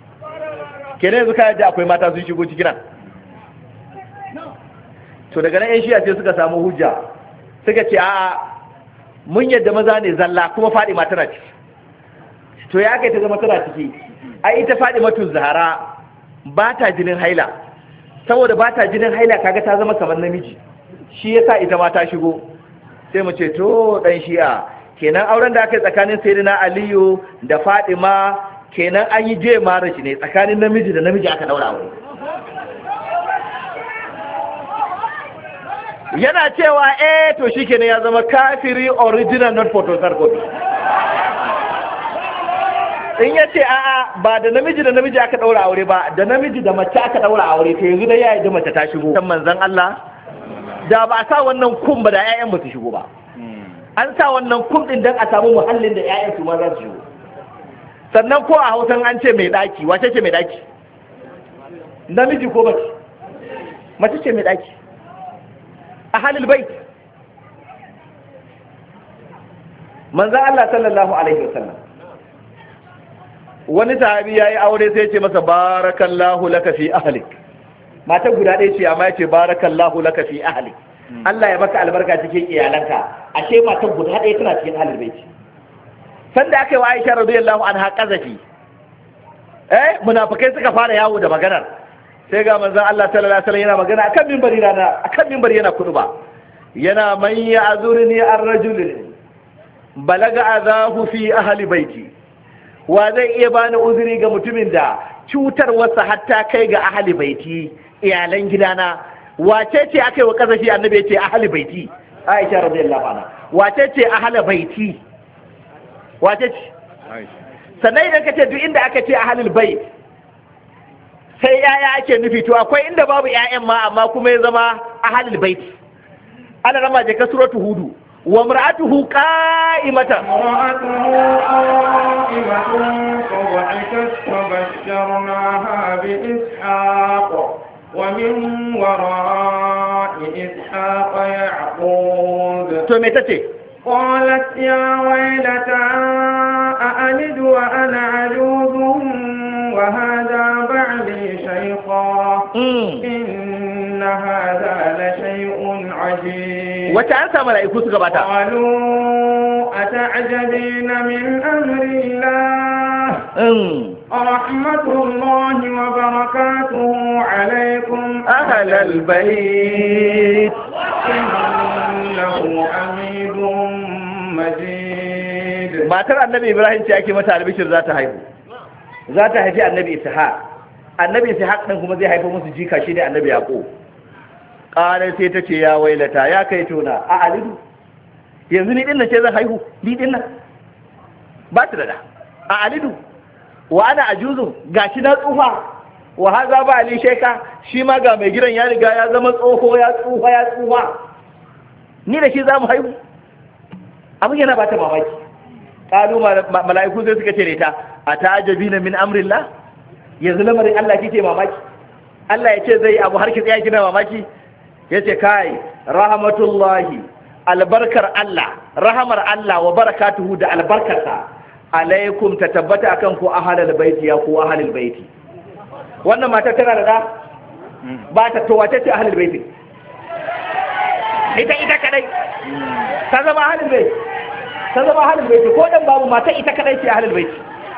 Kenan yanzu ka yadda akwai mata sun shigo cikin nan. To daga nan ƴan shi'a sai suka samu hujja, suka ce a'a mun yadda maza ne zalla kuma Fatima tana ciki. To ya kai ta zama tana ciki? Ai ita Fatimatu Zahra ba ta jinin haila, saboda ba ta jinin haila kaga ta zama kamar namiji, shi yasa ita ma ta shigo. Sai mu ce to dan shi'a kenan auren da aka yi tsakanin Sayyidina Aliyu da Fatima kenan an yi je marashi ne tsakanin namiji da namiji aka daura aure. Yana cewa eh to shikenan ya zama kafiri original not photocopy. In ya ce a'a ba da namiji da namiji aka daura aure ba, da namiji da mace aka daura aure, to yanzu da yayi da mace ta shigo. Dan manzon Allah da ba a sa wannan kum ba da ƴaƴan ba su shigo ba. An sa wannan kum din dan a samu muhallin da ƴaƴan su ma za su shigo. Sannan ko a Hausan an ce mai daki, wace ce mai daki? Namiji ko mace? Mace ce mai daki. Ahlul bait. Manzo Allah sallallahu alaihi wasallam wani sahabi yayi aure sai ya ce masa barakallahu laka fi ahlik. Mata guda ɗaya ce amma ya ce barakallahu laka fi ahlik. Allah ya maka albarka cikin iyalanka. Ashe mata guda ɗaya tana cikin ahlul bait. Sanda aka yi wa Aisha radiyallahu anha kazafi, eh munafikai suka fara yawo da maganar, sai ga manzon Allah sallallahu alaihi wasallam yana magana akan minbari rana, akan minbari yana kuduba, yana man ya'zurni ar-rajul balaga azahu fi ahli baiti. Wa zai iya bani uzuri ga mutumin da cutar wasa hatta kai ga ahli baiti, iyalan gidana? Wace ce aka yi wa kazafi annabi ya ce ahli baiti? Aisha radiyallahu anha. Wace ce ahli baiti? Wace ce? Sannan idan ka ce duk inda aka ce ahlul bait sai yaya ake nufi, to akwai inda babu ƴaƴan ma amma kuma ya zama ahlul bait. Ana rama je ka suratu hudu wa mar'atuhu qa'imatan فبشرناها بإسحاق ومن وراء إسحاق يعقوب. to me tace? قالت يا ويلتى أألد وأنا عجوز وهذا بعلي شيخا إن هذا لشيء عجيب. وتعالى ملائكة suka bata. قالوا أتعجبين من أمر الله in رحمة الله وبركاته عليكم أهل البيت إنه حميد مجيد. matar annabi Ibrahim ce ake mata albishir za ta haihu, za ta haifi annabi Ishaq, annabi Ishaq ɗin kuma zai haifa musu jika shi ne annabi Yaqub. Ƙarar sai ta ce ya wailata ya kai tona a alidu, yanzu ni ɗin nan ce zan haihu, ni ɗin nan ba ta da da a alidu wa ana ajuzu gashi na tsufa wa haza ba ali sheka shi ma ga mai gidan ya riga ya zama tsoho ya tsufa ya tsufa ni da shi za mu haihu. Abin yana ba ta mamaki. Kalu mala'iku sai suka ce ne ta a ta'ajabina min amrillah, yanzu lamarin Allah kike mamaki, Allah ya ce zai abu har ki tsaya kina mamaki. Yace kai rahmatullahi albarkar Allah rahamar Allah wa barakatuhu da albarkarsa alaikum ta tabbata akan ku ahlul baiti ya ku ahlul baiti. Wannan mata tana da da ba ta to wace ce ahlul baiti? Ita ita kadai ta zama ahlul baiti, ta zama ahlul baiti ko dan babu mata ita kadai ce ahlul baiti.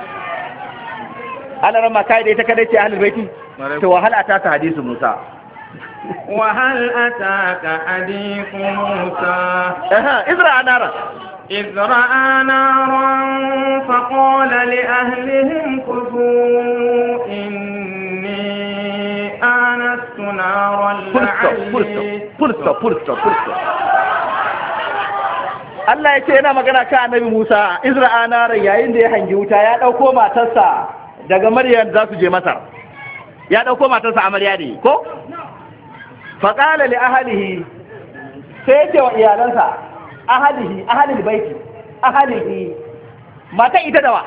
Allah ran mata ita kadai ce ahlul baiti to wahala ta ta hadisi Musa. وهل أتاك حديث موسى إذ رأى نارا إذ رأى نارا فقال لأهلهم كثوا إني آنست نارا لعلي فرصة فرصة فرصة Allah ya ce yana magana kan annabi Musa Izra'a naran yayin da ya hangi wuta ya dauko matarsa daga Maryam za su je Masar, ya dauko matarsa amarya ne ko faƙala li ahalihi sai ce wa iyalansa ahalihi ahalil baiti ahalihi matan ita dawa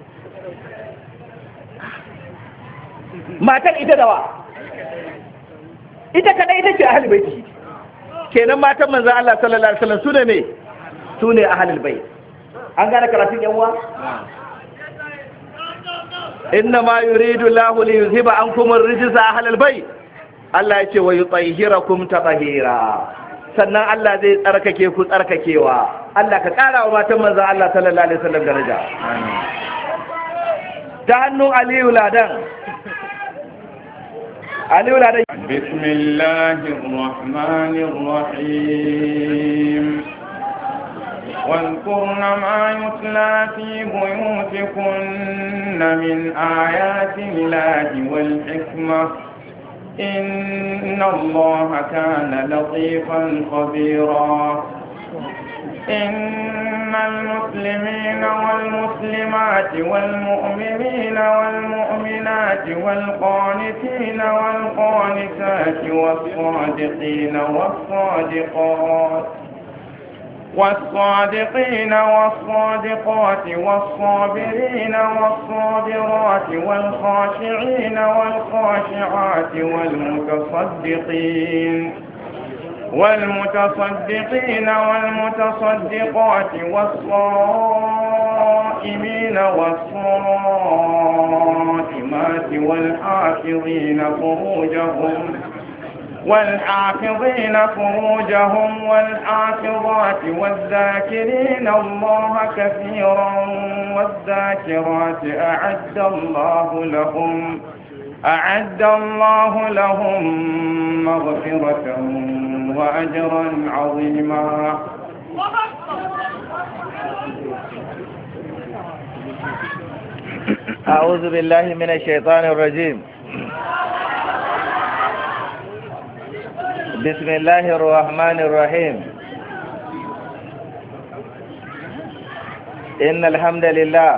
matan ita dawa ita kadai ita ce ahalil baiti kenan matan manzon Allah sallallahu alaihi wasallam sune ne sune ahalil bait. An gane karatun yan uwa. inna ma yuridu Allahu li yuzhiba ankum ar-rijsa ahlal bait. Allah ya ce wa yutahhirakum tatahira, sannan Allah zai tsarkake ku tsarkakewa. Allah ka ƙara wa matan manzon Allah sallallahu alaihi wasallam daraja. Ta hannun Aliyu Ladan. Aliyu Ladan. Bismillahir Rahmanir Rahim. واذكرن ما يتلى في بيوتكن من آيات الله والحكمة إن الله كان لطيفا خبيرا. إن المسلمين والمسلمات والمؤمنين والمؤمنات والقانتين والقانتات والصادقين والصادقات والصادقين والصادقات والصابرين والصابرات والخاشعين والخاشعات والمتصدقين والمتصدقين والمتصدقات والصائمين والصائمات والحافظين فروجهم والحافظين فروجهم والحافظات والذاكرين الله كثيرا والذاكرات أعد الله لهم أعد الله لهم مغفرة وأجرا عظيما. أعوذ بالله من الشيطان الرجيم. بسم الله الرحمن الرحيم. إن الحمد لله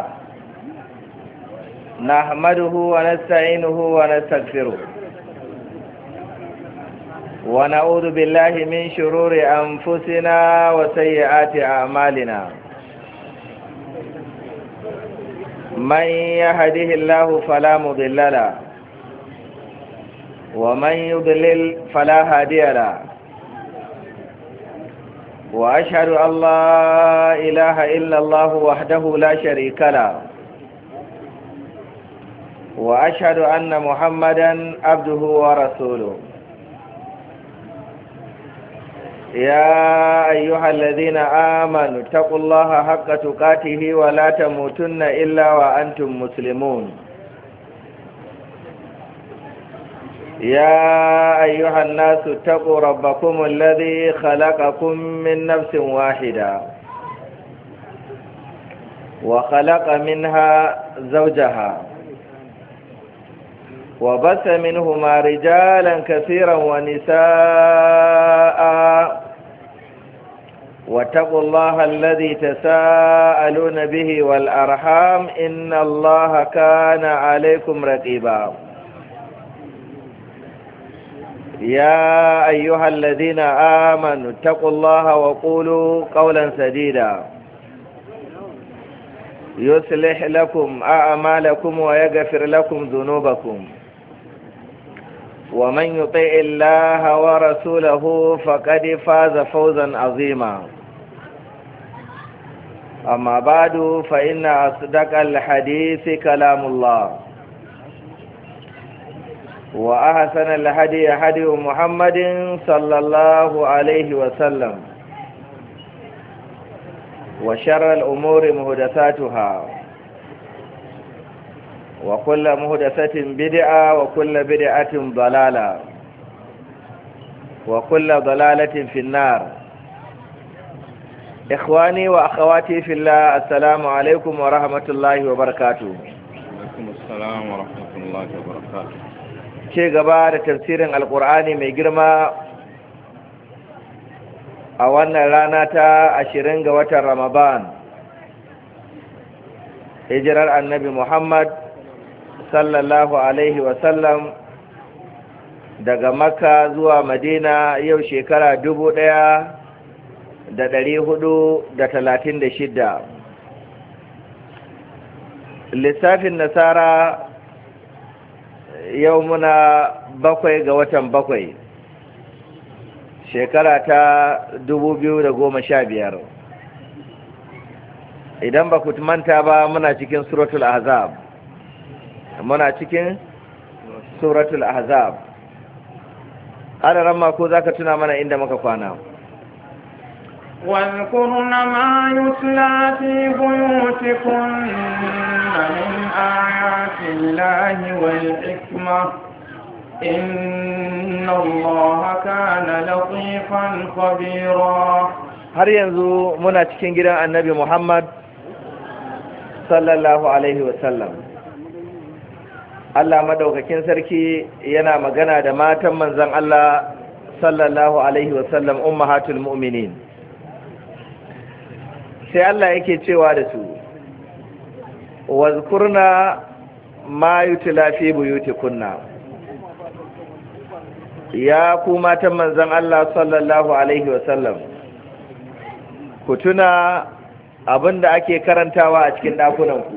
نحمده ونستعينه ونستغفره ونعوذ بالله من شرور أنفسنا وسيئات أعمالنا. من يهده الله فلا مضل له ومن يضلل فلا هادي له، وأشهد أن لا إله إلا الله وحده لا شريك له، وأشهد أن محمدا عبده ورسوله. يا أيها الذين آمنوا اتقوا الله حق تقاته ولا تموتن إلا وأنتم مسلمون يا أيها الناس اتقوا ربكم الذي خلقكم من نفس واحدة وخلق منها زوجها وبث منهما رجالا كثيرا ونساء واتقوا الله الذي تساءلون به والأرحام إن الله كان عليكم رقيبا يا أيها الذين آمنوا اتقوا الله وقولوا قولا سديدا يصلح لكم أعمالكم ويغفر لكم ذنوبكم ومن يطع الله ورسوله فقد فاز فوزا عظيما أما بعد فإن أصدق الحديث كلام الله وأحسن الهدي هدي محمد صلى الله عليه وسلم وشر الأمور محدثاتها وكل محدثة بدعة وكل بدعة ضلالة وكل ضلالة في النار. إخواني وأخواتي في الله السلام عليكم ورحمة الله وبركاته. وعليكم السلام ورحمة الله وبركاته. ce gaba da tafsirin alkur'ani mai girma a wannan rana ta ashirin ga watan ramadan hijirar annabi muhammad sallallahu alaihi wasallam daga makka zuwa madina yau shekara dubu ɗaya da ɗari hudu da talatin da shidda lissafin nasara yau muna bakwai ga watan bakwai shekara ta dubu biyu da goma sha biyar idan ba ku manta ba muna cikin suratul ahzab muna cikin suratul ahzab ana ramma ko zaka tuna mana inda muka kwana واذكرن ما يتلى في بيوتكن من آيات الله والحكمة إن الله كان لطيفا خبيرا. har yanzu muna cikin gidan annabi Muhammad sallallahu alaihi wasallam. Allah madaukakin sarki yana magana da matan manzon Allah sallallahu alaihi wasallam ummahatul mu'minin. sai Allah yake cewa da su wazkurna ma yutla fi buyutikunna ya ku matan manzon Allah sallallahu alaihi wasallam ku tuna abinda ake karantawa a cikin dakunanku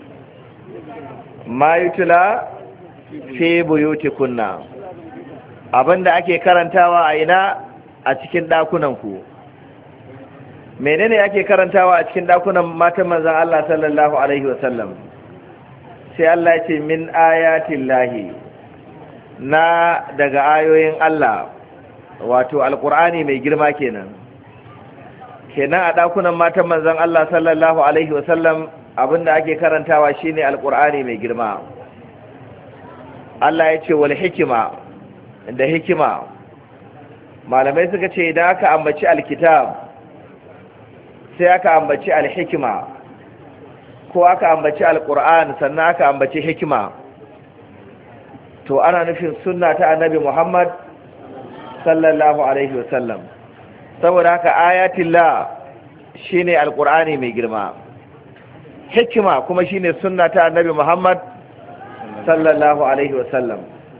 ma yutla fi buyutikunna abinda ake karantawa a ina a cikin dakunanku menene ake karantawa a cikin dakunan matan manzon Allah sallallahu alaihi wasallam sai Allah ya ce min ayatin lahi na daga ayoyin Allah wato alqur'ani mai girma kenan kenan a dakunan matan manzon Allah sallallahu alaihi wasallam abinda ake karantawa shine alqur'ani mai girma Allah ya ce wal hikima da hikima malamai suka ce idan aka ambaci alkitab sai aka ambaci alhikima ko aka ambaci alqur'an sannan aka ambaci hikima to ana nufin sunna ta annabi Muhammad sallallahu alaihi wasallam saboda haka ayatillah shine alqur'ani mai girma hikima kuma shine sunna ta annabi Muhammad sallallahu alaihi wasallam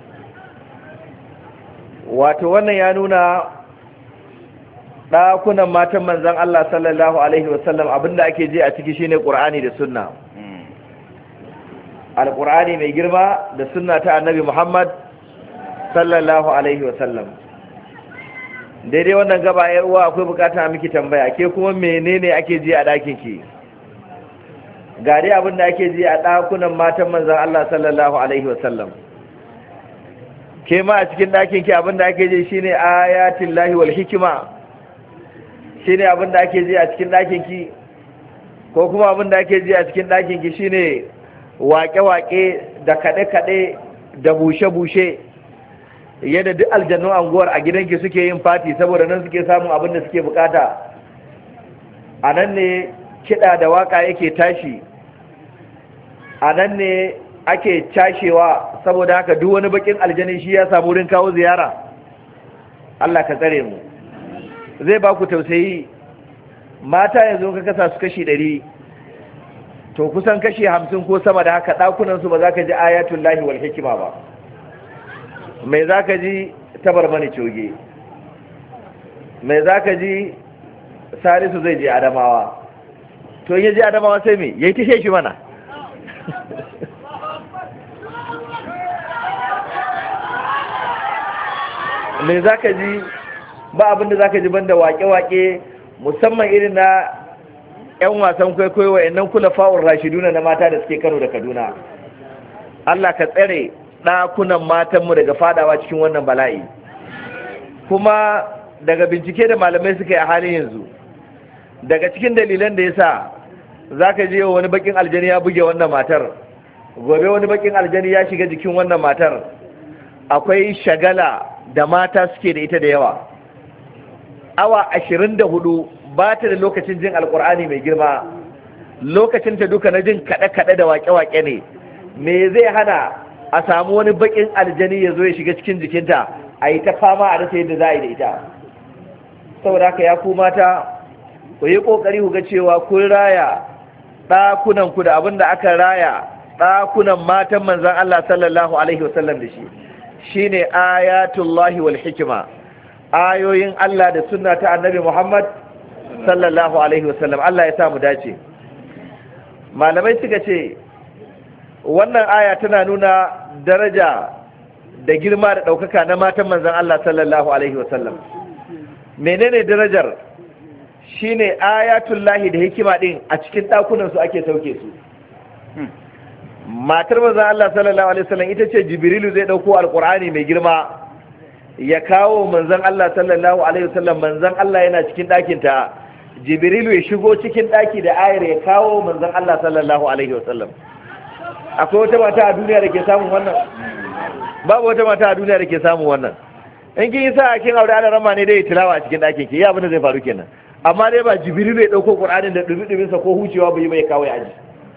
wato wannan ya nuna ɗakunan matan manzan Allah sallallahu alaihi wasallam abinda ake ji a ciki shine Qur'ani da sunna alqur'ani mai girma da sunna ta annabi Muhammad sallallahu alaihi wasallam daidai wannan gaba yar uwa akwai bukata miki tambaya ke kuma menene ake ji a ɗakin ki ga dai abinda ake ji a ɗakunan matan manzan Allah sallallahu alaihi wasallam ke ma a cikin ɗakin ki abinda ake ji shine ayatul lahi wal hikma shine abin da ake ji a cikin ɗakin ki, ko kuma abin da ake ji a cikin ɗakin ki shine waƙe-waƙe da kaɗe-kaɗe da bushe-bushe, yadda duk aljannun anguwar a gidanki suke yin fati saboda nan suke samun abin da suke bukata. A nan ne kiɗa da waƙa yake tashi, a nan ne ake cashewa, saboda haka duk wani bakin aljani shi ya samu wurin kawo ziyara. Allah ka tsare mu. Zai ba ku tausayi, mata yanzu ka kasa su kashi ɗari, to kusan kashi hamsin ko sama da haka ɗakunansu ba za ka ji ayatul lahi wal hikima ba. Mai za ka ji tabar mani coge, mai za ka ji Salisu zai je Adamawa, to in ya je Adamawa sai me ya yi tashe shi mana. Mai za ka ji ba abinda za ka ji banda wake-wake, musamman irin na 'yan wasan kwaikwayo wa'annan kula fa'ur rashiduna na mata da suke Kano da Kaduna. Allah ka tsare ɗakunan matanmu daga fadawa cikin wannan bala'i. Kuma daga bincike da malamai suka yi a halin yanzu, daga cikin dalilan da ya sa za ka je wani bakin aljani ya buge wannan matar, gobe wani bakin aljani ya shiga jikin wannan matar, akwai shagala da mata suke da ita da yawa. Awa ashirin da hudu ba ta da lokacin jin alkur'ani mai girma, lokacinta duka na jin kaɗe-kaɗe da waƙe-waƙe ne. Me zai hana a samu wani bakin aljani ya zo ya shiga cikin jikinta, a yi ta fama a rasa yadda za a yi da ita? Saboda haka ya ku mata, ku yi ƙoƙari ku ga cewa kun raya ɗakunanku da abin da aka raya ɗakunan matan manzan Allah sallallahu alaihi wasallam da shi, shine ayatullahi wal hikima, ayoyin Allah da sunna ta annabi Muhammad sallallahu alaihi wasallam. Allah ya sa mu dace. Malamai suka ce wannan aya tana nuna daraja da girma da ɗaukaka na matan manzan Allah sallallahu alaihi wasallam. Menene darajar? Shine ayatullahi da hikima din a cikin ɗakunan su ake sauke su. Matar manzan Allah sallallahu alaihi wasallam ita ce Jibrilu zai ɗauko alƙur'ani mai girma ya kawo manzan Allah sallallahu alaihi wasallam. Manzan Allah yana cikin ɗakinta, Jibrilu ya shigo cikin ɗaki da ayar ya kawo manzan Allah sallallahu alaihi wasallam. Akwai wata mata a duniya da ke samun wannan? Babu wata mata a duniya da ke samun wannan. In kin yi sa kin aure ana rama ne dai tilawa a cikin ɗakin ki, ya abin da zai faru kenan. Amma dai ba Jibrilu ya ɗauko Qur'anin da dumi-dumin sa ko hucewa bai bai kawo aji.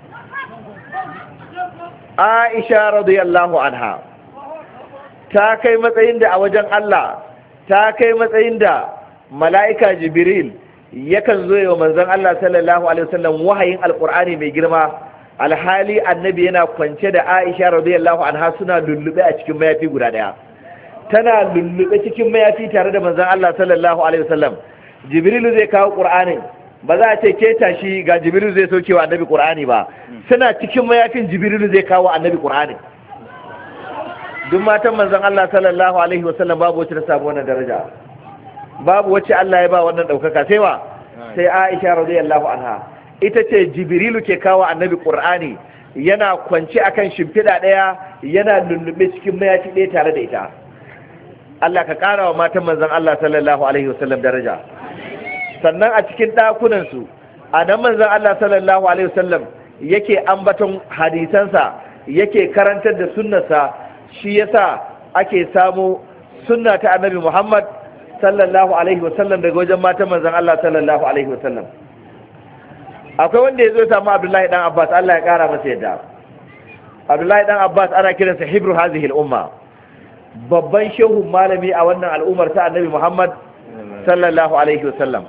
Aisha radiyallahu anha ta kai matsayin da a wajen Allah, ta kai matsayin da mala'ika Jibril yakan zo wa manzon Allah sallallahu alaihi wasallam wahayin alqur'ani mai girma, alhali annabi yana kwance da Aisha radiyallahu anha suna lullube a cikin mayafi guda daya. Tana lullube cikin mayafi tare da manzon Allah sallallahu alaihi wasallam. Jibrilu zai kawo Qur'anin, ba za a ce ke tashi ga Jibrilu zai sauke wa annabi Qur'ani ba, suna cikin mayafin Jibrilu zai kawo annabi Qur'ani. Duk matan manzon Allah sallallahu alaihi wasallam babu wacce ta samu wannan daraja, babu wacce Allah ya ba wannan daukaka sai wa sai Aisha radiyallahu anha. Ita ce Jibrilu ke kawo annabi Qur'ani, yana kwance akan shimfiɗa ɗaya, yana lullube cikin mayafi ɗaya tare da ita. Allah ka ƙara wa matan manzon Allah sallallahu alaihi wasallam daraja. Sannan a cikin ɗakunansu, a nan manzon Allah sallallahu alaihi wasallam yake ambaton hadisansa, yake karantar da sunnarsa. Shi yasa ake samu sunna ta annabi Muhammad sallallahu alaihi wasallam daga wajen matan manzon Allah sallallahu alaihi wasallam. Akwai wanda ya zo samu Abdullahi dan Abbas, Allah ya ƙara masa yadda. Abdullahi dan Abbas ana kiransa hibru hazihi al-umma, babban shehu malami a wannan al'ummar ta annabi Muhammad sallallahu alaihi wasallam.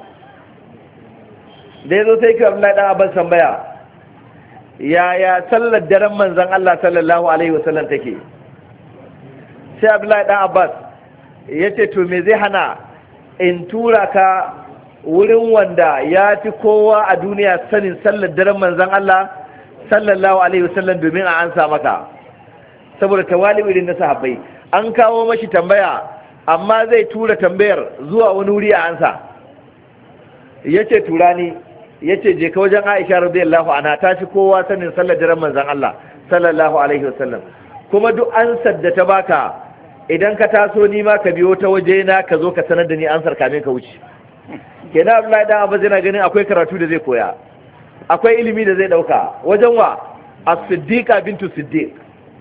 Da ya zo sai ki Abdullahi dan Abbas tambaya, yaya sallar daren manzon Allah sallallahu alaihi wasallam take? Sai Abdullahi dan Abbas ya ce to me zai hana in tura ka wurin wanda ya fi kowa a duniya sanin sallar daren manzon Allah sallallahu alaihi wasallam domin a ansa maka, saboda tawali irin na sahabbai. An kawo mashi tambaya amma zai tura tambayar zuwa wani wuri a ansa. Yace tura ni, yace je ka wajen Aisha radiyallahu anha, ta fi kowa sanin sallar daren manzon Allah sallallahu alaihi wasallam. Kuma duk ansar da ta baka, idan ka taso ni ma ka biyo ta waje na ka zo ka sanar da ni ansar kamin ka wuce. kenan Abdullahi dan Abbas yana ganin akwai karatu da zai koya, akwai ilimi da zai dauka wajen wa as-siddiqa bintu siddiq.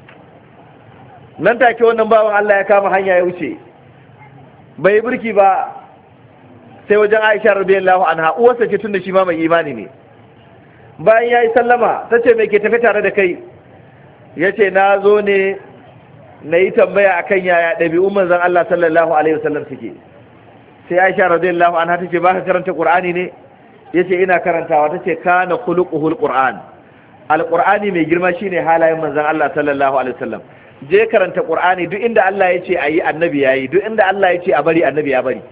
Nan take wannan bawan Allah ya kama hanya ya wuce, bai burki ba sai wajen Aisha radiyallahu anha, uwarsa ce tunda shi ma mai imani ne. Bayan yayi sallama tace me ke tafe tare da kai? Yace na zo ne na yi tambaya akan yaya ɗabi'un manzon Allah sallallahu alaihi wasallam suke. Sai Aisha radiyallahu anha tace ba ka karanta Qur'ani ne? Yace ina karantawa. Tace kana khuluquhul Qur'an, alqur'ani mai girma shine halayen manzon Allah sallallahu alaihi wasallam. Je karanta Qur'ani, duk inda Allah ya ce ayi annabi yayi, duk inda Allah ya ce a bari annabi ya bari.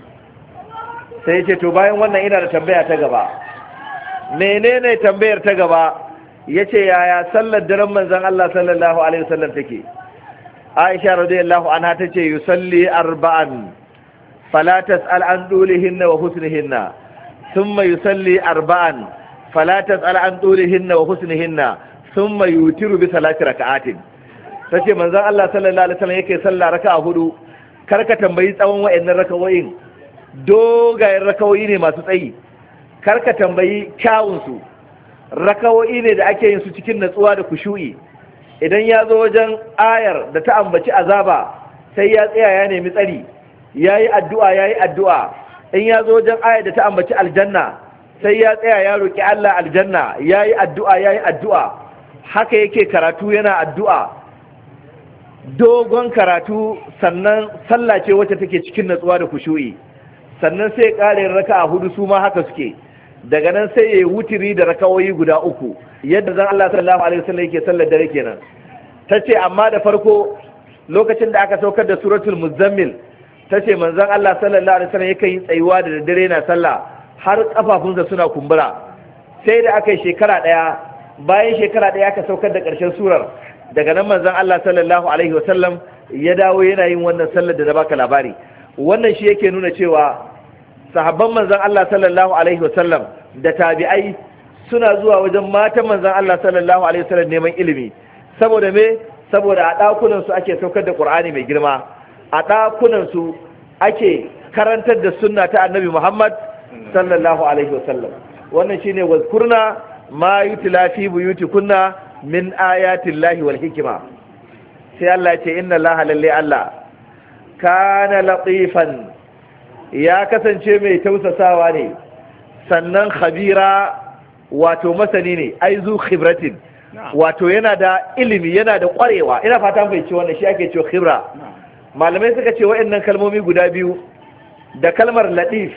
Sai yace to bayan wannan ina da tambaya ta gaba. Menene tambayar ta gaba? Yace yaya sallar daren manzon Allah sallallahu alaihi wasallam take? Aisha radiyallahu anha tace yusalli arba'an fala tas'al an dulihinna wa husnihinna, thumma yusalli arba'an fala tas'al an dulihinna wa husnihinna, thumma yutiru bi salati raka'atin. Tace manzon Allah sallallahu alaihi wasallam yake sallah raka'a hudu, karka tambayi tsawon wayannan rakawoyin, dogayen rakawoyi ne masu tsayi, karka tambayi kyawun su, rakawoyi ne da ake yin su cikin natsuwa da kushu'i. Idan ya zo wajen ayar da ta ambaci azaba sai ya tsaya ya nemi tsari, yayi addu'a yayi addu'a. In ya zo wajen ayar da ta ambaci aljanna sai ya tsaya ya roki Allah aljanna, yayi addu'a yayi addu'a. Haka yake karatu yana addu'a, dogon karatu, sannan sallah ce wacce take cikin natsuwa da kushu'i. Sannan sai kare raka'a hudu su ma haka suke. Daga nan sai yayi wutiri da rakawoyi guda uku, yadda zan Allah sallallahu alaihi wasallam yake sallar dare kenan. Tace amma da farko lokacin da aka saukar da suratul muzammil, tace manzon Allah sallallahu alaihi wasallam yake yin tsayuwa da dare na sallah har kafafunsa suna kumbura. Sai da aka yi shekara daya, bayan shekara daya aka saukar da ƙarshen surar. Daga nan manzon Allah sallallahu alaihi wasallam ya dawo yana yin wannan sallar da na baka labari. Wannan shi yake nuna cewa sahabban manzon Allah sallallahu alaihi wasallam da tabi'ai suna zuwa wajen matan manzon Allah sallallahu alaihi wasallam neman ilimi. Saboda me? Saboda a dakunan su ake saukar da Qur'ani mai girma, a dakunan su ake karantar da sunna ta Annabi Muhammad sallallahu alaihi wasallam. Wannan shine wazkurna ma yutla fi buyutikunna min ayatil lahi wal hikma. Sai Allah ya ce inna Allaha lalle Allah kana latifan, ya kasance mai tausasawa ne, sannan khabira wato masani ne, aizu khibratin, wato yana da ilimi, yana da kwarewa. Ina fatan bai ce wannan shi ake cewa khibra. Malamai suka ce waɗannan kalmomi guda biyu da kalmar latif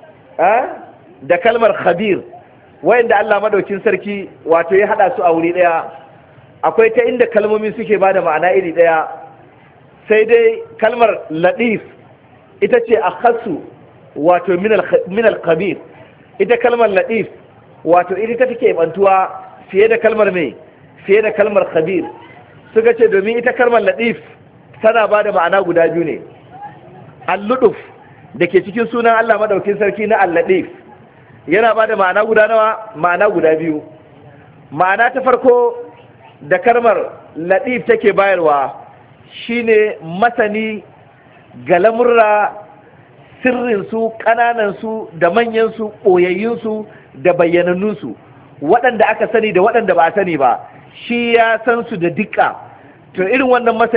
da kalmar khabir, wayanda Allah madaukin sarki wato ya hada su a wuri daya, akwai ta inda kalmomi suke bada ma'ana iri daya. Sai dai kalmar latif ita ce akhassu wato min al-khabir. Ita kalmar latif wato ita take bantuwa fiye da kalmar mai fiye da kalmar khabir. Suka ce domin ita kalmar latif tana bada ma'ana guda biyu ne. Al-luduf da ke cikin sunan Allah madaukin sarki na al-latif yana bada ma'ana guda nawa? Ma'ana guda biyu. Ma'ana ta farko da kalmar latif take bayarwa shine masani ga lamurra, sirrinsu, ƙananansu da manyansu, ɓoyayyunsu da bayyanannunsu, waɗanda aka sani da waɗanda ba a sani ba, shi ya san su da dukka. To irin wannan masani